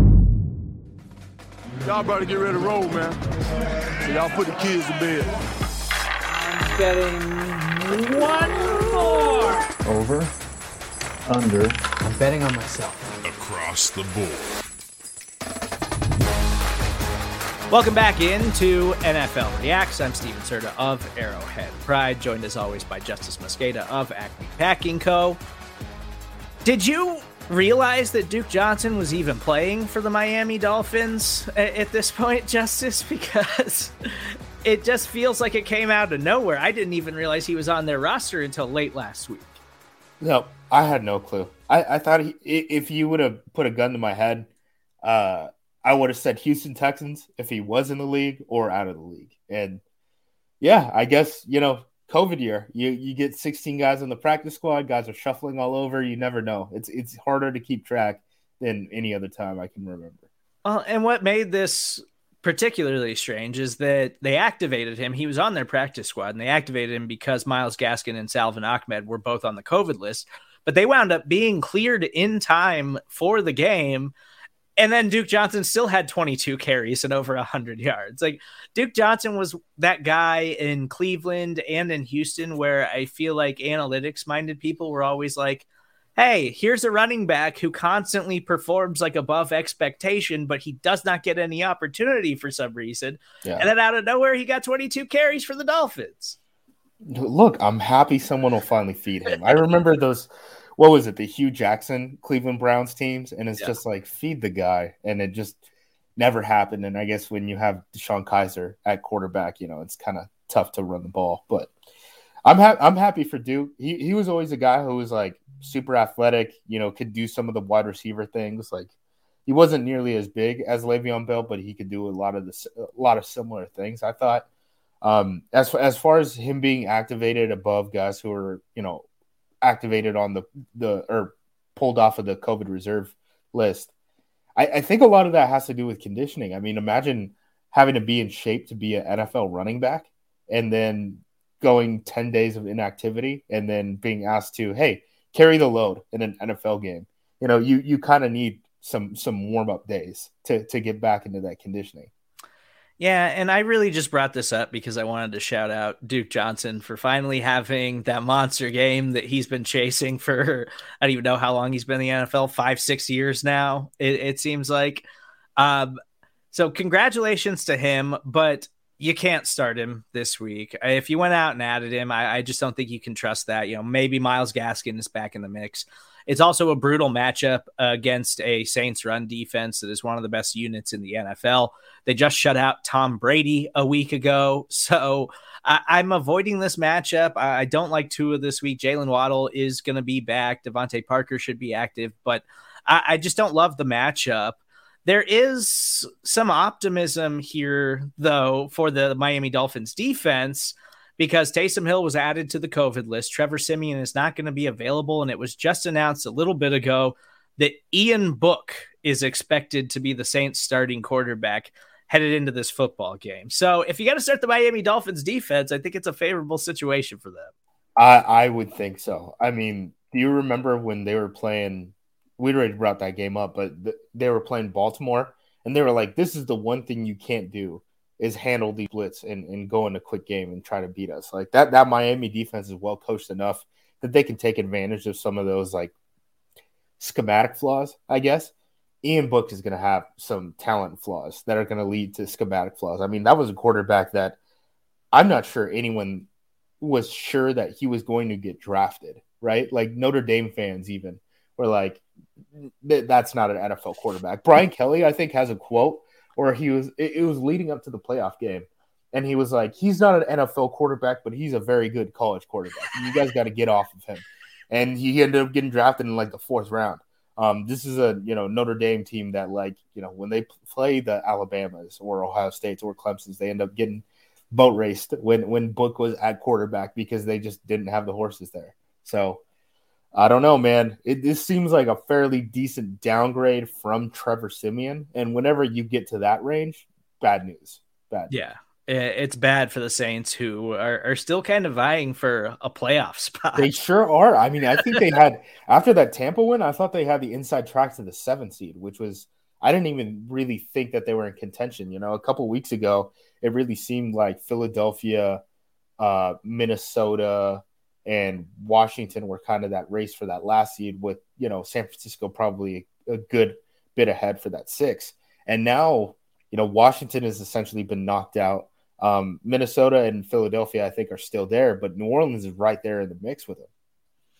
Y'all better get ready to roll, man. So y'all put the kids to bed. I'm betting one more. Over, under. I'm betting on myself. Across the board. Welcome back into N F L Reacts. I'm Steven Serta of Arrowhead Pride, joined as always by Justice Mosqueda of Acme Packing Co. Did you realize that Duke Johnson was even playing for the Miami Dolphins at, at this point, Justice, because it just feels like it came out of nowhere. I didn't even realize he was on their roster until late last week. No, I had no clue. I, I thought he, if you would have put a gun to my head, uh, I would have said Houston Texans if he was in the league or out of the league. And yeah, I guess, you know, COVID year, you, you get sixteen guys on the practice squad, guys are shuffling all over. You never know. It's, it's harder to keep track than any other time I can remember. Well, and what made this particularly strange is that they activated him. He was on their practice squad, and they activated him because Myles Gaskin and Salvon Ahmed were both on the COVID list, but they wound up being cleared in time for the game. And then Duke Johnson still had twenty-two carries and over one hundred yards. Like, Duke Johnson was that guy in Cleveland and in Houston where I feel like analytics-minded people were always like, hey, here's a running back who constantly performs like above expectation, but he does not get any opportunity for some reason. Yeah. And then out of nowhere, he got twenty-two carries for the Dolphins. Look, I'm happy someone will finally feed him. I remember those – what was it, the Hugh Jackson Cleveland Browns teams? And it's yeah. just like, feed the guy. And it just never happened. And I guess when you have Deshaun Kaiser at quarterback, you know, it's kind of tough to run the ball. But I'm, ha- I'm happy for Duke. He he was always a guy who was like super athletic, you know, could do some of the wide receiver things. Like, he wasn't nearly as big as Le'Veon Bell, but he could do a lot of the a lot of similar things, I thought. Um, as, as far as him being activated above guys who are, you know, activated on the, the or pulled off of the COVID reserve list, I, I think a lot of that has to do with conditioning. I mean, imagine having to be in shape to be an N F L running back and then going ten days of inactivity and then being asked to, hey, carry the load in an N F L game. You know, you you kind of need some some warm-up days to to get back into that conditioning. Yeah, and I really just brought this up because I wanted to shout out Duke Johnson for finally having that monster game that he's been chasing for, I don't even know how long he's been in the N F L, five, six years now, it, it seems like. Um, so congratulations to him, but you can't start him this week. If you went out and added him, I, I just don't think you can trust that. You know, maybe Myles Gaskin is back in the mix. It's also a brutal matchup against a Saints run defense that is one of the best units in the N F L. They just shut out Tom Brady a week ago. So I, I'm avoiding this matchup. I, I don't like Tua this week. Jalen Waddle is going to be back. Devontae Parker should be active, but I, I just don't love the matchup. There is some optimism here, though, for the Miami Dolphins defense, because Taysom Hill was added to the COVID list. Trevor Siemian is not going to be available, and it was just announced a little bit ago that Ian Book is expected to be the Saints starting quarterback headed into this football game. So if you got to start the Miami Dolphins defense, I think it's a favorable situation for them. I, I would think so. I mean, do you remember when they were playing – we already brought that game up, but th- they were playing Baltimore, and they were like, this is the one thing you can't do is handle the blitz and, and go in a quick game and try to beat us. Like that, that Miami defense is well coached enough that they can take advantage of some of those like schematic flaws, I guess. Ian Book is going to have some talent flaws that are going to lead to schematic flaws. I mean, that was a quarterback that I'm not sure anyone was sure that he was going to get drafted, right? Like Notre Dame fans even were like, that's not an N F L quarterback. Brian Kelly, I think, has a quote or he was – it was leading up to the playoff game, and he was like, he's not an N F L quarterback, but he's a very good college quarterback. You guys got to get off of him. And he ended up getting drafted in, like, the fourth round. Um, this is a, you know, Notre Dame team that, like, you know, when they play the Alabamas or Ohio States or Clemson's, they end up getting boat raced when, when Book was at quarterback because they just didn't have the horses there. So – I don't know, man. It this seems like a fairly decent downgrade from Trevor Siemian. And whenever you get to that range, bad news. Bad. Yeah, it's bad for the Saints who are, are still kind of vying for a playoff spot. They sure are. I mean, I think they had, after that Tampa win, I thought they had the inside track to the seventh seed, which was, I didn't even really think that they were in contention. You know, a couple weeks ago, it really seemed like Philadelphia, uh, Minnesota, and Washington were kind of that race for that last seed with, you know, San Francisco probably a good bit ahead for that six. And now, you know, Washington has essentially been knocked out. Um, Minnesota and Philadelphia, I think, are still there, but New Orleans is right there in the mix with them.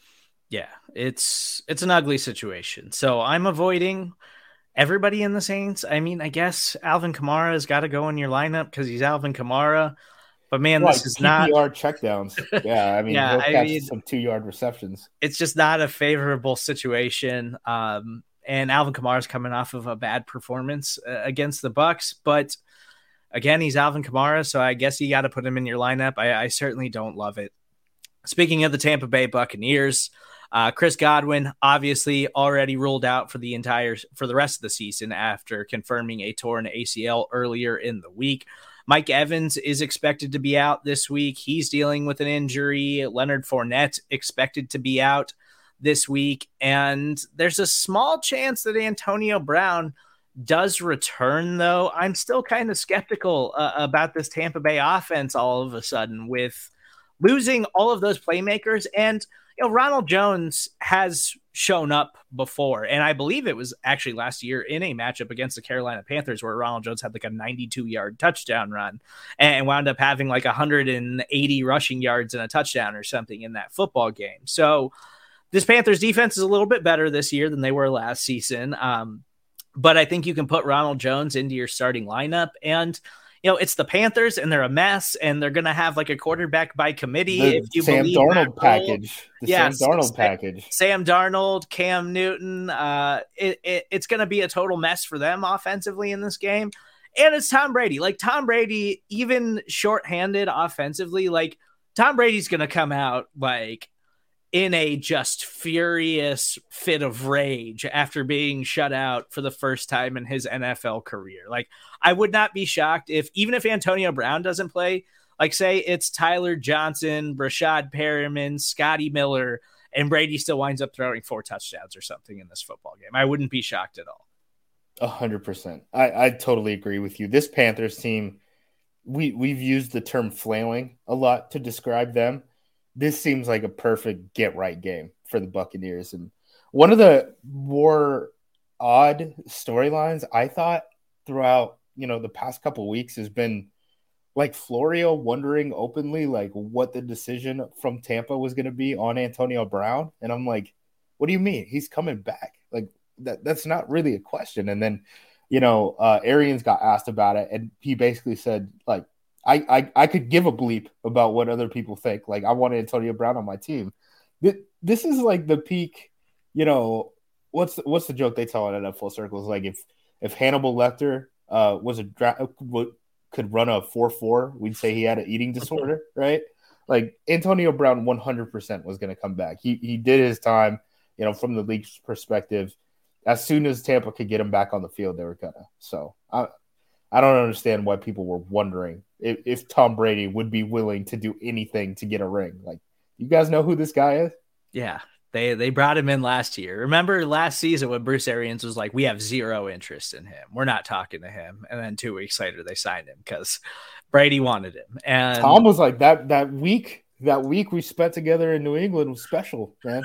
Yeah, it's it's an ugly situation. So I'm avoiding everybody in the Saints. I mean, I guess Alvin Kamara has got to go in your lineup because he's Alvin Kamara. But man, right, this is P P R not checkdowns. Yeah, I mean, yeah, he'll I catch mean, some two-yard receptions. It's just not a favorable situation. Um, and Alvin Kamara is coming off of a bad performance uh, against the Bucs, but again, he's Alvin Kamara, so I guess you got to put him in your lineup. I, I certainly don't love it. Speaking of the Tampa Bay Buccaneers, uh, Chris Godwin obviously already ruled out for the entire for the rest of the season after confirming a torn A C L earlier in the week. Mike Evans is expected to be out this week. He's dealing with an injury. Leonard Fournette expected to be out this week. And there's a small chance that Antonio Brown does return, though. I'm still kind of skeptical uh, about this Tampa Bay offense all of a sudden with losing all of those playmakers. And, you know, Ronald Jones has shown up before. And I believe it was actually last year in a matchup against the Carolina Panthers where Ronald Jones had like a ninety-two yard touchdown run and wound up having like one hundred eighty rushing yards and a touchdown or something in that football game. So this Panthers defense is a little bit better this year than they were last season. Um, but I think you can put Ronald Jones into your starting lineup and, you know, it's the Panthers and they're a mess and they're going to have like a quarterback by committee. The if you Sam believe Darnold package, the yeah, Sam Darnold Sam, package, Sam Darnold, Cam Newton. Uh, it, it, it's going to be a total mess for them offensively in this game. And it's Tom Brady. Like Tom Brady, even shorthanded offensively, like Tom Brady's going to come out like in a just furious fit of rage after being shut out for the first time in his N F L career. Like I would not be shocked if, even if Antonio Brown doesn't play, like say it's Tyler Johnson, Rashad Perriman, Scotty Miller, and Brady still winds up throwing four touchdowns or something in this football game. I wouldn't be shocked at all. A hundred percent. I, I totally agree with you. This Panthers team, we we've used the term flailing a lot to describe them. This seems like a perfect get right game for the Buccaneers. And one of the more odd storylines I thought throughout, you know, the past couple of weeks has been like Florio wondering openly like what the decision from Tampa was going to be on Antonio Brown. And I'm like, what do you mean? He's coming back. Like that, that's not really a question. And then, you know, uh, Arians got asked about it and he basically said like, I, I, I could give a bleep about what other people think. Like, I want Antonio Brown on my team. This is like the peak, you know, what's the, what's the joke they tell it at Full Circle? Is like if if Hannibal Lecter uh, was a dra- could run a four four, we'd say he had an eating disorder, right? Like, Antonio Brown one hundred percent was going to come back. He He did his time, you know, from the league's perspective. As soon as Tampa could get him back on the field, they were going to. So, I I don't understand why people were wondering if, if Tom Brady would be willing to do anything to get a ring. Like, you guys know who this guy is? Yeah, they they brought him in last year. Remember last season when Bruce Arians was like, we have zero interest in him. We're not talking to him. And then two weeks later, they signed him because Brady wanted him. And Tom was like, that that week, that week we spent together in New England was special, man.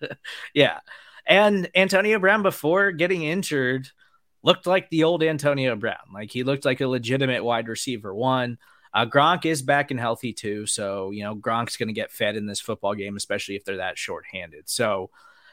Yeah. And Antonio Brown, before getting injured, looked like the old Antonio Brown. Like he looked like a legitimate wide receiver one. Uh, Gronk is back and healthy too. So, you know, Gronk's going to get fed in this football game, especially if they're that shorthanded. So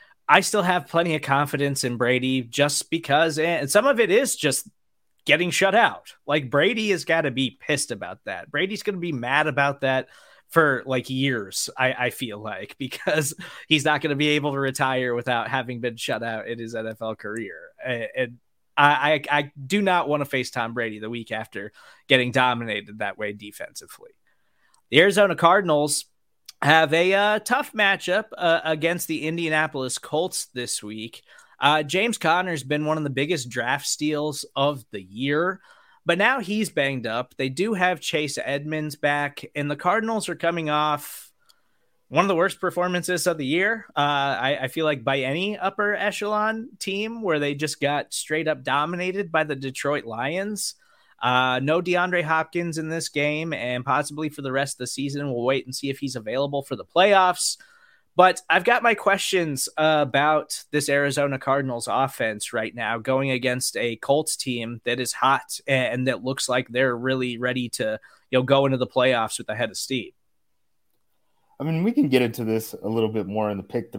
I still have plenty of confidence in Brady just because, and some of it is just getting shut out. Like Brady has got to be pissed about that. Brady's going to be mad about that for like years, I, I feel like, because he's not going to be able to retire without having been shut out in his N F L career. And, and I, I, I do not want to face Tom Brady the week after getting dominated that way defensively. The Arizona Cardinals have a uh, tough matchup uh, against the Indianapolis Colts this week. Uh, James Conner's been one of the biggest draft steals of the year, but now he's banged up. They do have Chase Edmonds back, and the Cardinals are coming off one of the worst performances of the year. Uh, I, I feel like by any upper echelon team where they just got straight up dominated by the Detroit Lions. Uh, no DeAndre Hopkins in this game and possibly for the rest of the season. We'll wait and see if he's available for the playoffs. But I've got my questions uh, about this Arizona Cardinals offense right now going against a Colts team that is hot and that looks like they're really ready to, you know, go into the playoffs with a head of steam. I mean, we can get into this a little bit more in the pick three.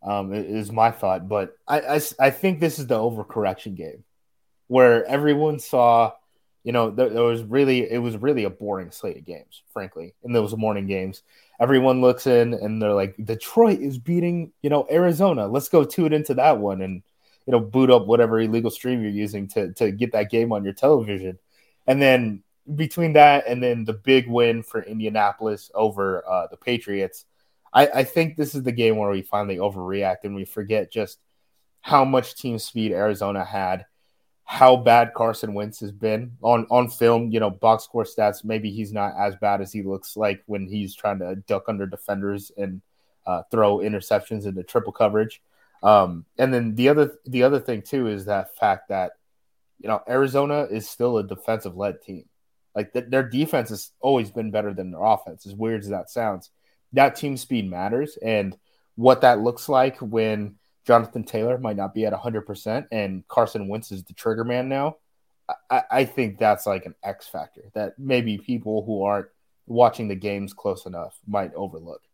Um, is my thought, but I, I, I think this is the overcorrection game where everyone saw, you know, there, there was really it was really a boring slate of games, frankly, in those morning games. Everyone looks in and they're like, Detroit is beating, you know, Arizona. Let's go tune into that one and, you know, boot up whatever illegal stream you're using to to get that game on your television. And then between that and then the big win for Indianapolis over uh, the Patriots, I, I think this is the game where we finally overreact and we forget just how much team speed Arizona had, how bad Carson Wentz has been on, on film. You know, box score stats, maybe he's not as bad as he looks like when he's trying to duck under defenders and uh, throw interceptions into triple coverage. Um, and then the other the other thing, too, is that fact that, you know, Arizona is still a defensive-led team. Like, th- their defense has always been better than their offense, as weird as that sounds. That team speed matters, and what that looks like when Jonathan Taylor might not be at one hundred percent and Carson Wentz is the trigger man now, I, I think that's like an X factor that maybe people who aren't watching the games close enough might overlook.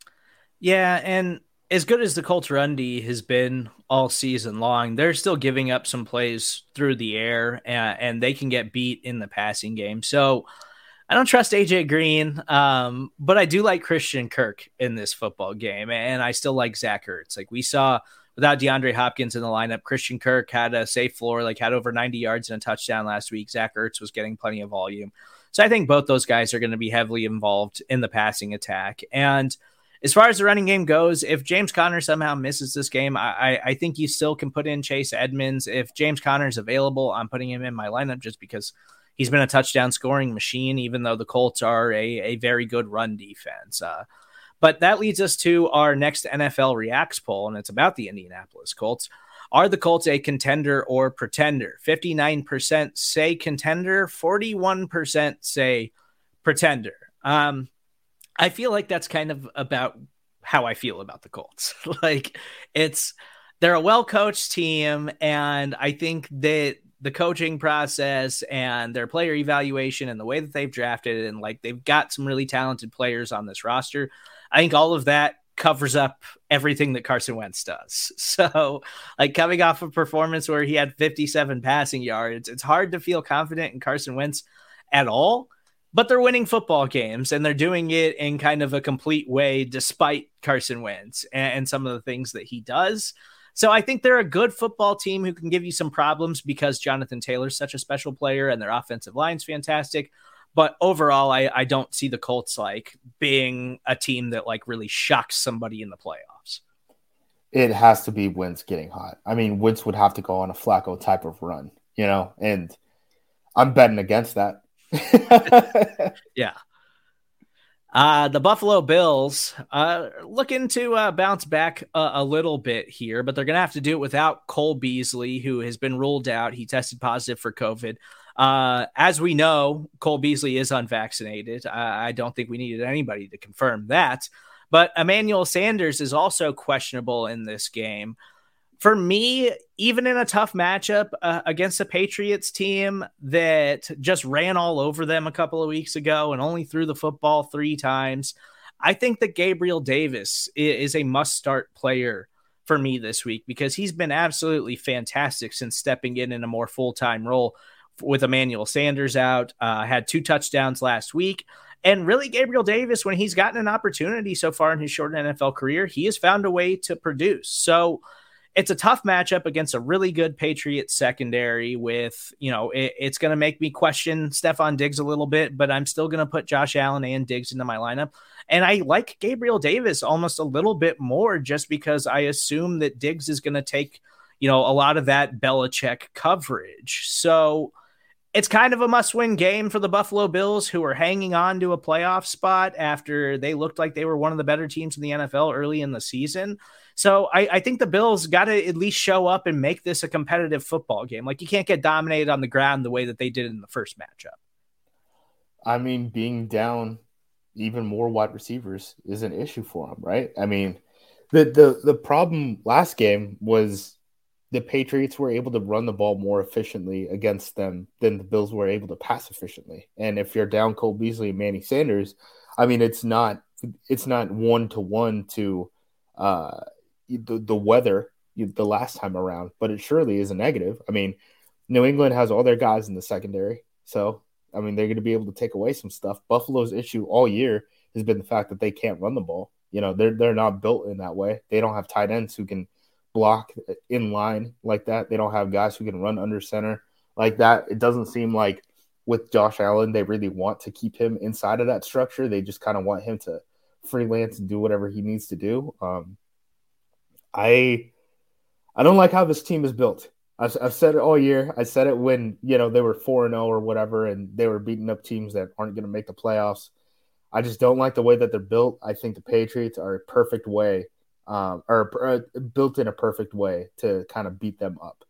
Yeah, and as good as the Colts run D has been all season long, they're still giving up some plays through the air, and, and they can get beat in the passing game. So I don't trust A J Green, um, but I do like Christian Kirk in this football game, and I still like Zach Ertz. Like we saw without DeAndre Hopkins in the lineup, Christian Kirk had a safe floor, like had over ninety yards and a touchdown last week. Zach Ertz was getting plenty of volume. So I think both those guys are going to be heavily involved in the passing attack. And as far as the running game goes, if James Conner somehow misses this game, I, I think you still can put in Chase Edmonds. If James Conner is available, I'm putting him in my lineup just because he's been a touchdown scoring machine, even though the Colts are a, a very good run defense. Uh, but that leads us to our next N F L Reacts poll, and it's about the Indianapolis Colts. Are the Colts a contender or pretender? fifty-nine percent say contender, forty-one percent say pretender. Um, I feel like that's kind of about how I feel about the Colts. Like it's, they're a well-coached team, and I think that the coaching process and their player evaluation and the way that they've drafted and like they've got some really talented players on this roster, I think all of that covers up everything that Carson Wentz does. So like coming off a performance where he had fifty-seven passing yards, it's hard to feel confident in Carson Wentz at all, but they're winning football games and they're doing it in kind of a complete way despite Carson Wentz and, and some of the things that he does. So I think they're a good football team who can give you some problems because Jonathan Taylor's such a special player and their offensive line's fantastic. But overall, I, I don't see the Colts like being a team that like really shocks somebody in the playoffs. It has to be Wentz getting hot. I mean, Wentz would have to go on a Flacco type of run, you know, and I'm betting against that. Yeah. Uh, the Buffalo Bills uh, looking to uh, bounce back a, a little bit here, but they're going to have to do it without Cole Beasley, who has been ruled out. He tested positive for COVID. Uh, as we know, Cole Beasley is unvaccinated. I, I don't think we needed anybody to confirm that. But Emmanuel Sanders is also questionable in this game. For me, even in a tough matchup uh, against a Patriots team that just ran all over them a couple of weeks ago and only threw the football three times, I think that Gabriel Davis is a must-start player for me this week because he's been absolutely fantastic since stepping in in a more full-time role with Emmanuel Sanders out. Uh, had two touchdowns last week. And really, Gabriel Davis, when he's gotten an opportunity so far in his short N F L career, he has found a way to produce. So it's a tough matchup against a really good Patriots secondary with, you know, it, it's going to make me question Stephon Diggs a little bit, but I'm still going to put Josh Allen and Diggs into my lineup. And I like Gabriel Davis almost a little bit more just because I assume that Diggs is going to take, you know, a lot of that Belichick coverage. So it's kind of a must-win game for the Buffalo Bills, who are hanging on to a playoff spot after they looked like they were one of the better teams in the N F L early in the season. So I, I think the Bills got to at least show up and make this a competitive football game. Like, you can't get dominated on the ground the way that they did in the first matchup. I mean, being down even more wide receivers is an issue for them, right? I mean, the the the problem last game was the Patriots were able to run the ball more efficiently against them than the Bills were able to pass efficiently. And if you're down Cole Beasley and Manny Sanders, I mean, it's not it's not one to one to uh, the, the weather the last time around, but it surely is a negative. I mean, New England has all their guys in the secondary. So, I mean, they're going to be able to take away some stuff. Buffalo's issue all year has been the fact that they can't run the ball. You know, they're, they're not built in that way. They don't have tight ends who can block in line like that. They don't have guys who can run under center like that. It doesn't seem like with Josh Allen, they really want to keep him inside of that structure. They just kind of want him to freelance and do whatever he needs to do. Um, I I don't like how this team is built. I've, I've said it all year. I said it when, you know, they were four and oh or whatever, and they were beating up teams that aren't going to make the playoffs. I just don't like the way that they're built. I think the Patriots are a perfect way, um, or uh, built in a perfect way to kind of beat them up.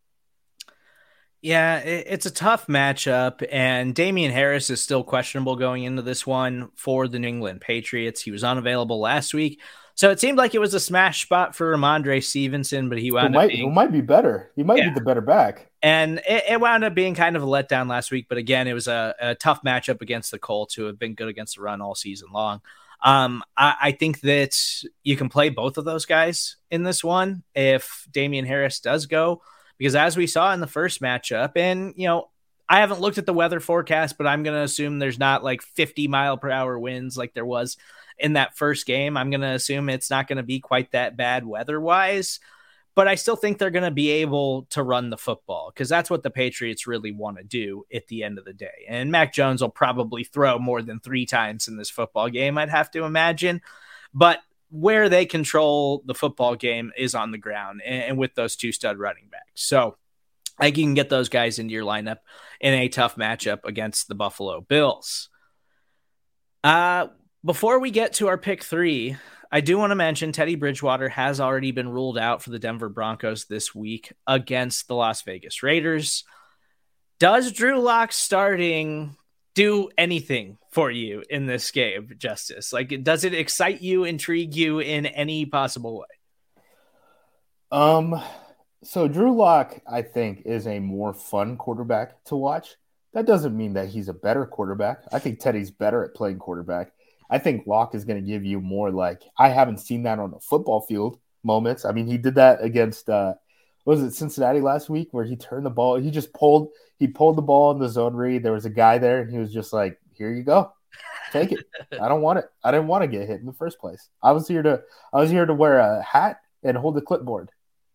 Yeah, it's a tough matchup, and Damian Harris is still questionable going into this one for the New England Patriots. He was unavailable last week, so it seemed like it was a smash spot for Ramondre Stevenson, but he wound who might, up being... Who might be better. He might yeah. be the better back. And it, it wound up being kind of a letdown last week, but again, it was a, a tough matchup against the Colts, who have been good against the run all season long. Um, I, I think that you can play both of those guys in this one if Damian Harris does go, because as we saw in the first matchup, and, you know, I haven't looked at the weather forecast, but I'm going to assume there's not like fifty mile per hour winds like there was in that first game. I'm going to assume it's not going to be quite that bad weather-wise, but I still think they're going to be able to run the football because that's what the Patriots really want to do at the end of the day. And Mac Jones will probably throw more than three times in this football game, I'd have to imagine. But where they control the football game is on the ground and, and with those two stud running backs. So I think you can get those guys into your lineup in a tough matchup against the Buffalo Bills. Uh, before we get to our pick three, I do want to mention Teddy Bridgewater has already been ruled out for the Denver Broncos this week against the Las Vegas Raiders. Does Drew Lock starting do anything for you in this game, Justice? Like, does it excite you, intrigue you in any possible way? Um, so Drew Lock, I think, is a more fun quarterback to watch. That doesn't mean that he's a better quarterback. I think Teddy's better at playing quarterback. I think Locke is going to give you more like, I haven't seen that on a football field moments. I mean, he did that against, uh, what was it, Cincinnati last week, where he turned the ball. He just pulled, he pulled the ball in the zone read. There was a guy there, and he was just like, here you go. Take it. I don't want it. I didn't want to get hit in the first place. I was here to, I was here to wear a hat and hold the clipboard.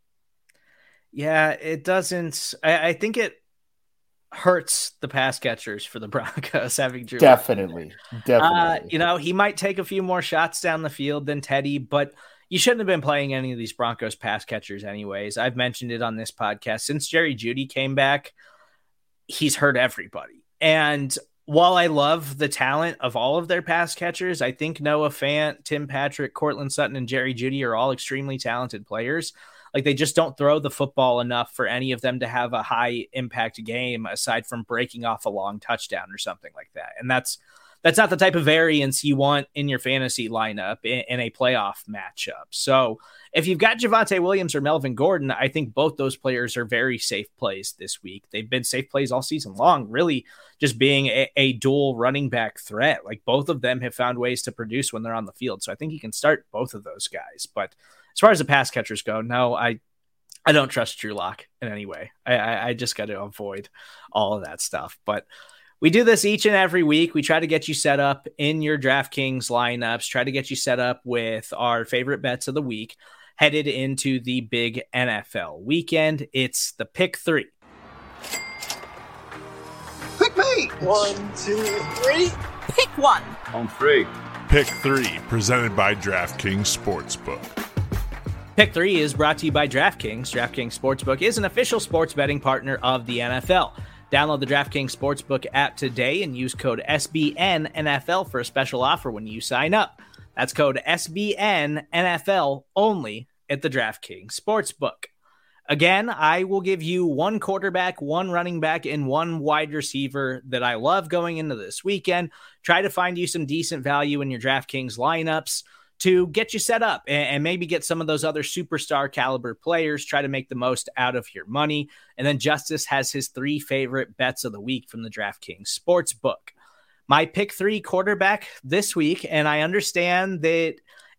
Yeah, it doesn't, I, I think it hurts the pass catchers for the Broncos having Drew. Definitely. Definitely. Uh, you know, he might take a few more shots down the field than Teddy, but you shouldn't have been playing any of these Broncos pass catchers anyways. I've mentioned it on this podcast. Since Jerry Jeudy came back, he's hurt everybody. And while I love the talent of all of their pass catchers, I think Noah Fant, Tim Patrick, Cortland Sutton, and Jerry Jeudy are all extremely talented players. Like, they just don't throw the football enough for any of them to have a high impact game aside from breaking off a long touchdown or something like that. And that's, that's not the type of variance you want in your fantasy lineup in, in a playoff matchup. So if you've got Javonte Williams or Melvin Gordon, I think both those players are very safe plays this week. They've been safe plays all season long, really just being a, a dual running back threat. Like, both of them have found ways to produce when they're on the field. So I think you can start both of those guys. But as far as the pass catchers go, no, I I don't trust Drew Lock in any way. I, I, I just got to avoid all of that stuff. But we do this each and every week. We try to get you set up in your DraftKings lineups, try to get you set up with our favorite bets of the week, headed into the big N F L weekend. It's the pick three. Pick me! One, two, three. Pick one. On three. Pick three, presented by DraftKings Sportsbook. Pick three is brought to you by DraftKings. DraftKings Sportsbook is an official sports betting partner of the N F L. Download the DraftKings Sportsbook app today and use code S B N N F L for a special offer when you sign up. That's code S B N N F L only at the DraftKings Sportsbook. Again, I will give you one quarterback, one running back, and one wide receiver that I love going into this weekend. Try to find you some decent value in your DraftKings lineups to get you set up and maybe get some of those other superstar caliber players. Try to make the most out of your money. And then Justice has his three favorite bets of the week from the DraftKings Sportsbook. My pick three quarterback this week, and I understand that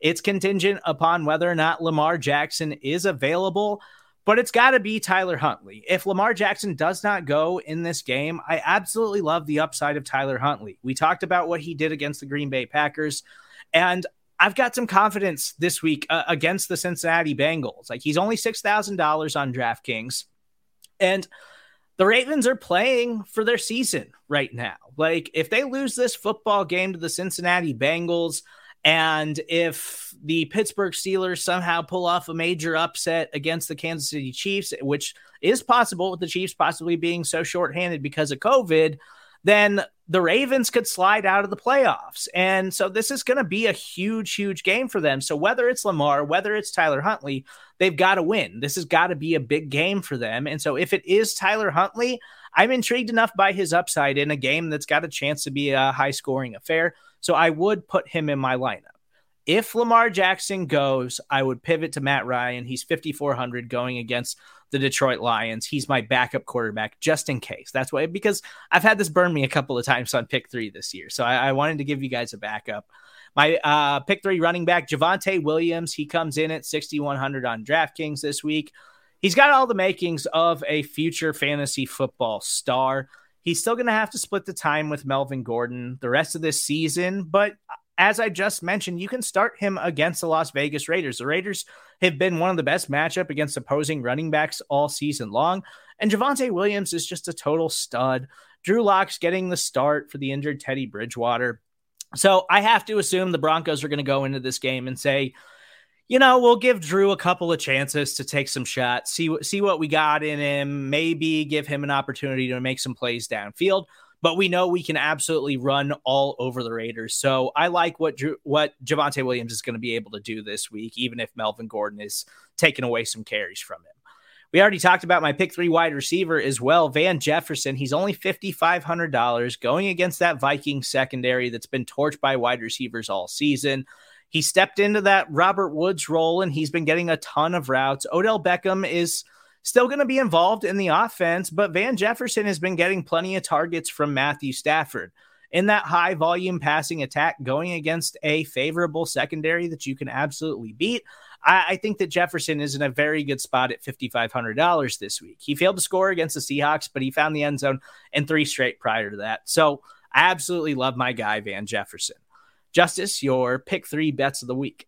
It's contingent upon whether or not Lamar Jackson is available, but it's got to be Tyler Huntley. If Lamar Jackson does not go in this game, I absolutely love the upside of Tyler Huntley. We talked about what he did against the Green Bay Packers, and I've got some confidence this week uh, against the Cincinnati Bengals. Like, he's only six thousand dollars on DraftKings, and the Ravens are playing for their season right now. Like, if they lose this football game to the Cincinnati Bengals, and if the Pittsburgh Steelers somehow pull off a major upset against the Kansas City Chiefs, which is possible with the Chiefs possibly being so shorthanded because of COVID, then the Ravens could slide out of the playoffs. And so this is going to be a huge, huge game for them. So whether it's Lamar, whether it's Tyler Huntley, they've got to win. This has got to be a big game for them. And so if it is Tyler Huntley, I'm intrigued enough by his upside in a game that's got a chance to be a high-scoring affair. So I would put him in my lineup. If Lamar Jackson goes, I would pivot to Matt Ryan. He's fifty-four hundred going against the Detroit Lions. He's my backup quarterback just in case. That's why, because I've had this burn me a couple of times on pick three this year. So I, I wanted to give you guys a backup. My uh, pick three running back, Javonte Williams, he comes in at sixty-one hundred on DraftKings this week. He's got all the makings of a future fantasy football star. He's still going to have to split the time with Melvin Gordon the rest of this season, but as I just mentioned, you can start him against the Las Vegas Raiders. The Raiders have been one of the best matchup against opposing running backs all season long, and Javonte Williams is just a total stud. Drew Lock's getting the start for the injured Teddy Bridgewater. So I have to assume the Broncos are going to go into this game and say, you know, we'll give Drew a couple of chances to take some shots, see, see what we got in him, maybe give him an opportunity to make some plays downfield. But we know we can absolutely run all over the Raiders. So I like what Drew, what Javonte Williams is going to be able to do this week, even if Melvin Gordon is taking away some carries from him. We already talked about my pick three wide receiver as well, Van Jefferson. He's only fifty-five hundred dollars going against that Vikings secondary that's been torched by wide receivers all season. He stepped into that Robert Woods role, and he's been getting a ton of routes. Odell Beckham is still going to be involved in the offense, but Van Jefferson has been getting plenty of targets from Matthew Stafford. In that high volume passing attack going against a favorable secondary that you can absolutely beat, I, I think that Jefferson is in a very good spot at fifty-five hundred dollars this week. He failed to score against the Seahawks, but he found the end zone in three straight prior to that. So I absolutely love my guy, Van Jefferson. Justice, your pick three bets of the week.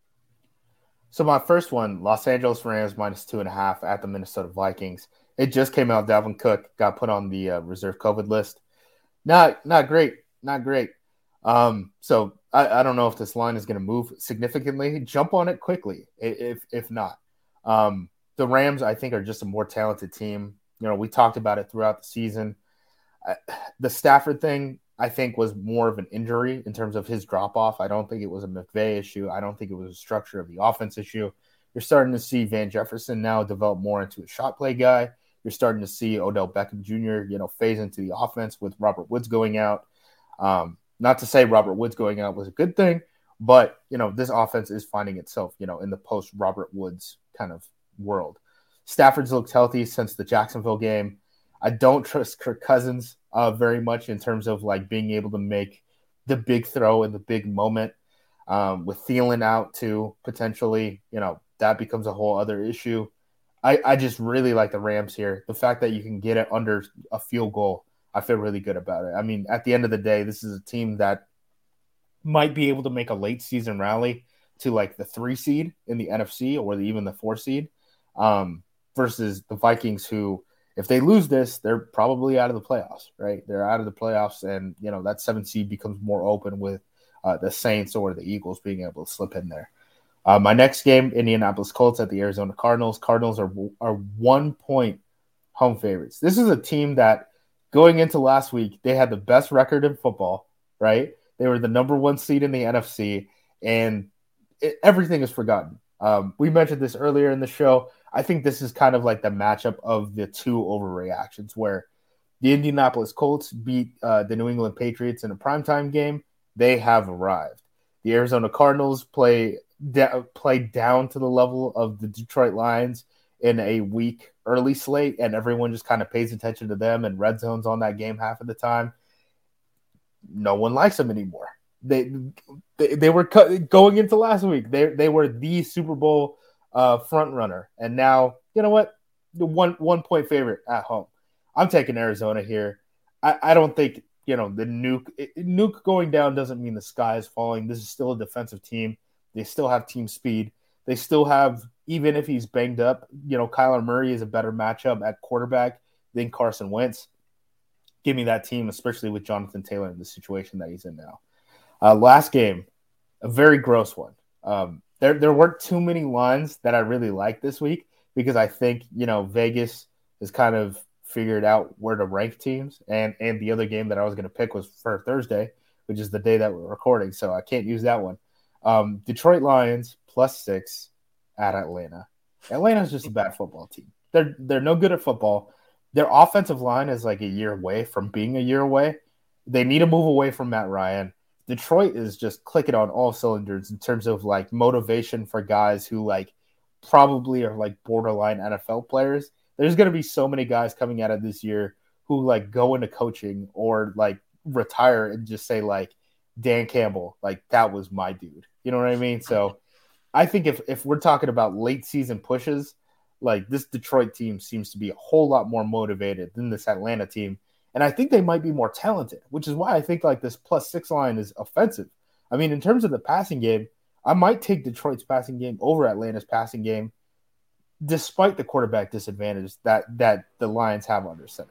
So my first one, Los Angeles Rams minus two and a half at the Minnesota Vikings. It just came out. Dalvin Cook got put on the uh, reserve COVID list. Not not great. Not great. Um, so I, I don't know if this line is going to move significantly. Jump on it quickly, if if not. Um, the Rams, I think, are just a more talented team. You know, we talked about it throughout the season. I, the Stafford thing, I think, was more of an injury in terms of his drop-off. I don't think it was a McVay issue. I don't think it was a structure of the offense issue. You're starting to see Van Jefferson now develop more into a shot play guy. You're starting to see Odell Beckham Junior, you know, phase into the offense with Robert Woods going out. Um, not to say Robert Woods going out was a good thing, but, you know, this offense is finding itself, you know, in the post-Robert Woods kind of world. Stafford's looked healthy since the Jacksonville game. I don't trust Kirk Cousins uh, very much in terms of like being able to make the big throw in the big moment. Um, with Thielen out too, potentially, you know, that becomes a whole other issue. I, I just really like the Rams here. The fact that you can get it under a field goal, I feel really good about it. I mean, at the end of the day, this is a team that might be able to make a late season rally to like the three seed in the N F C or the, even the four seed um, versus the Vikings who, if they lose this, they're probably out of the playoffs, right? They're out of the playoffs, and, you know, that seventh seed becomes more open with uh, the Saints or the Eagles being able to slip in there. Uh, my next game, Indianapolis Colts at the Arizona Cardinals. Cardinals are are one-point home favorites. This is a team that, going into last week, they had the best record in football, right? They were the number one seed in the N F C, and it, everything is forgotten. Um, we mentioned this earlier in the show. I think this is kind of like the matchup of the two overreactions where the Indianapolis Colts beat uh, the New England Patriots in a primetime game. They have arrived. The Arizona Cardinals play, da- play down to the level of the Detroit Lions in a weak early slate, and everyone just kind of pays attention to them, and red zone's on that game half of the time. No one likes them anymore. They they, they were cu- going into last week. They they were the Super Bowl uh, front runner, and now you know what? The one one point favorite at home. I'm taking Arizona here. I, I don't think you know the nuke it, nuke going down doesn't mean the sky is falling. This is still a defensive team. They still have team speed. They still have, even if he's banged up, you know, Kyler Murray is a better matchup at quarterback than Carson Wentz. Give me that team, especially with Jonathan Taylor in the situation that he's in now. Uh, last game, a very gross one. Um, there there weren't too many lines that I really liked this week because I think, you know, Vegas has kind of figured out where to rank teams. And, and the other game that I was going to pick was for Thursday, which is the day that we're recording, so I can't use that one. Um, Detroit Lions plus six at Atlanta. Atlanta's just a bad football team. They're they're no good at football. Their offensive line is like a year away from being a year away. They need to move away from Matt Ryan. Detroit is just clicking on all cylinders in terms of like motivation for guys who like probably are like borderline N F L players. There's going to be so many guys coming out of this year who like go into coaching or like retire and just say like, Dan Campbell, like that was my dude. You know what I mean? So I think if, if we're talking about late season pushes, like this Detroit team seems to be a whole lot more motivated than this Atlanta team. And I think they might be more talented, which is why I think like this plus six line is offensive. I mean, in terms of the passing game, I might take Detroit's passing game over Atlanta's passing game, despite the quarterback disadvantage that, that the Lions have under center.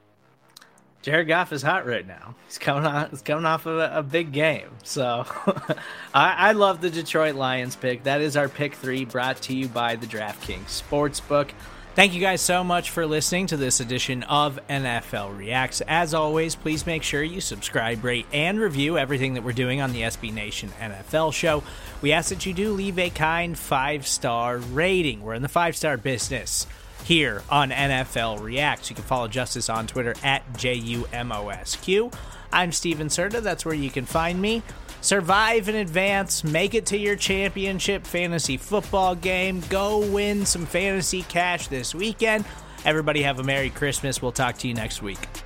Jared Goff is hot right now. He's coming on. He's coming off of a, a big game. So I, I love the Detroit Lions pick. That is our pick three, brought to you by the DraftKings Sportsbook. Thank you guys so much for listening to this edition of N F L Reacts. As always, please make sure you subscribe, rate, and review everything that we're doing on the S B Nation N F L show. We ask that you do leave a kind five-star rating. We're in the five-star business here on N F L Reacts. You can follow Justice on Twitter at J U M O S Q. I'm Steven Serta. That's where you can find me. Survive in advance. Make it to your championship fantasy football game. Go win some fantasy cash this weekend. Everybody have a Merry Christmas. We'll talk to you next week.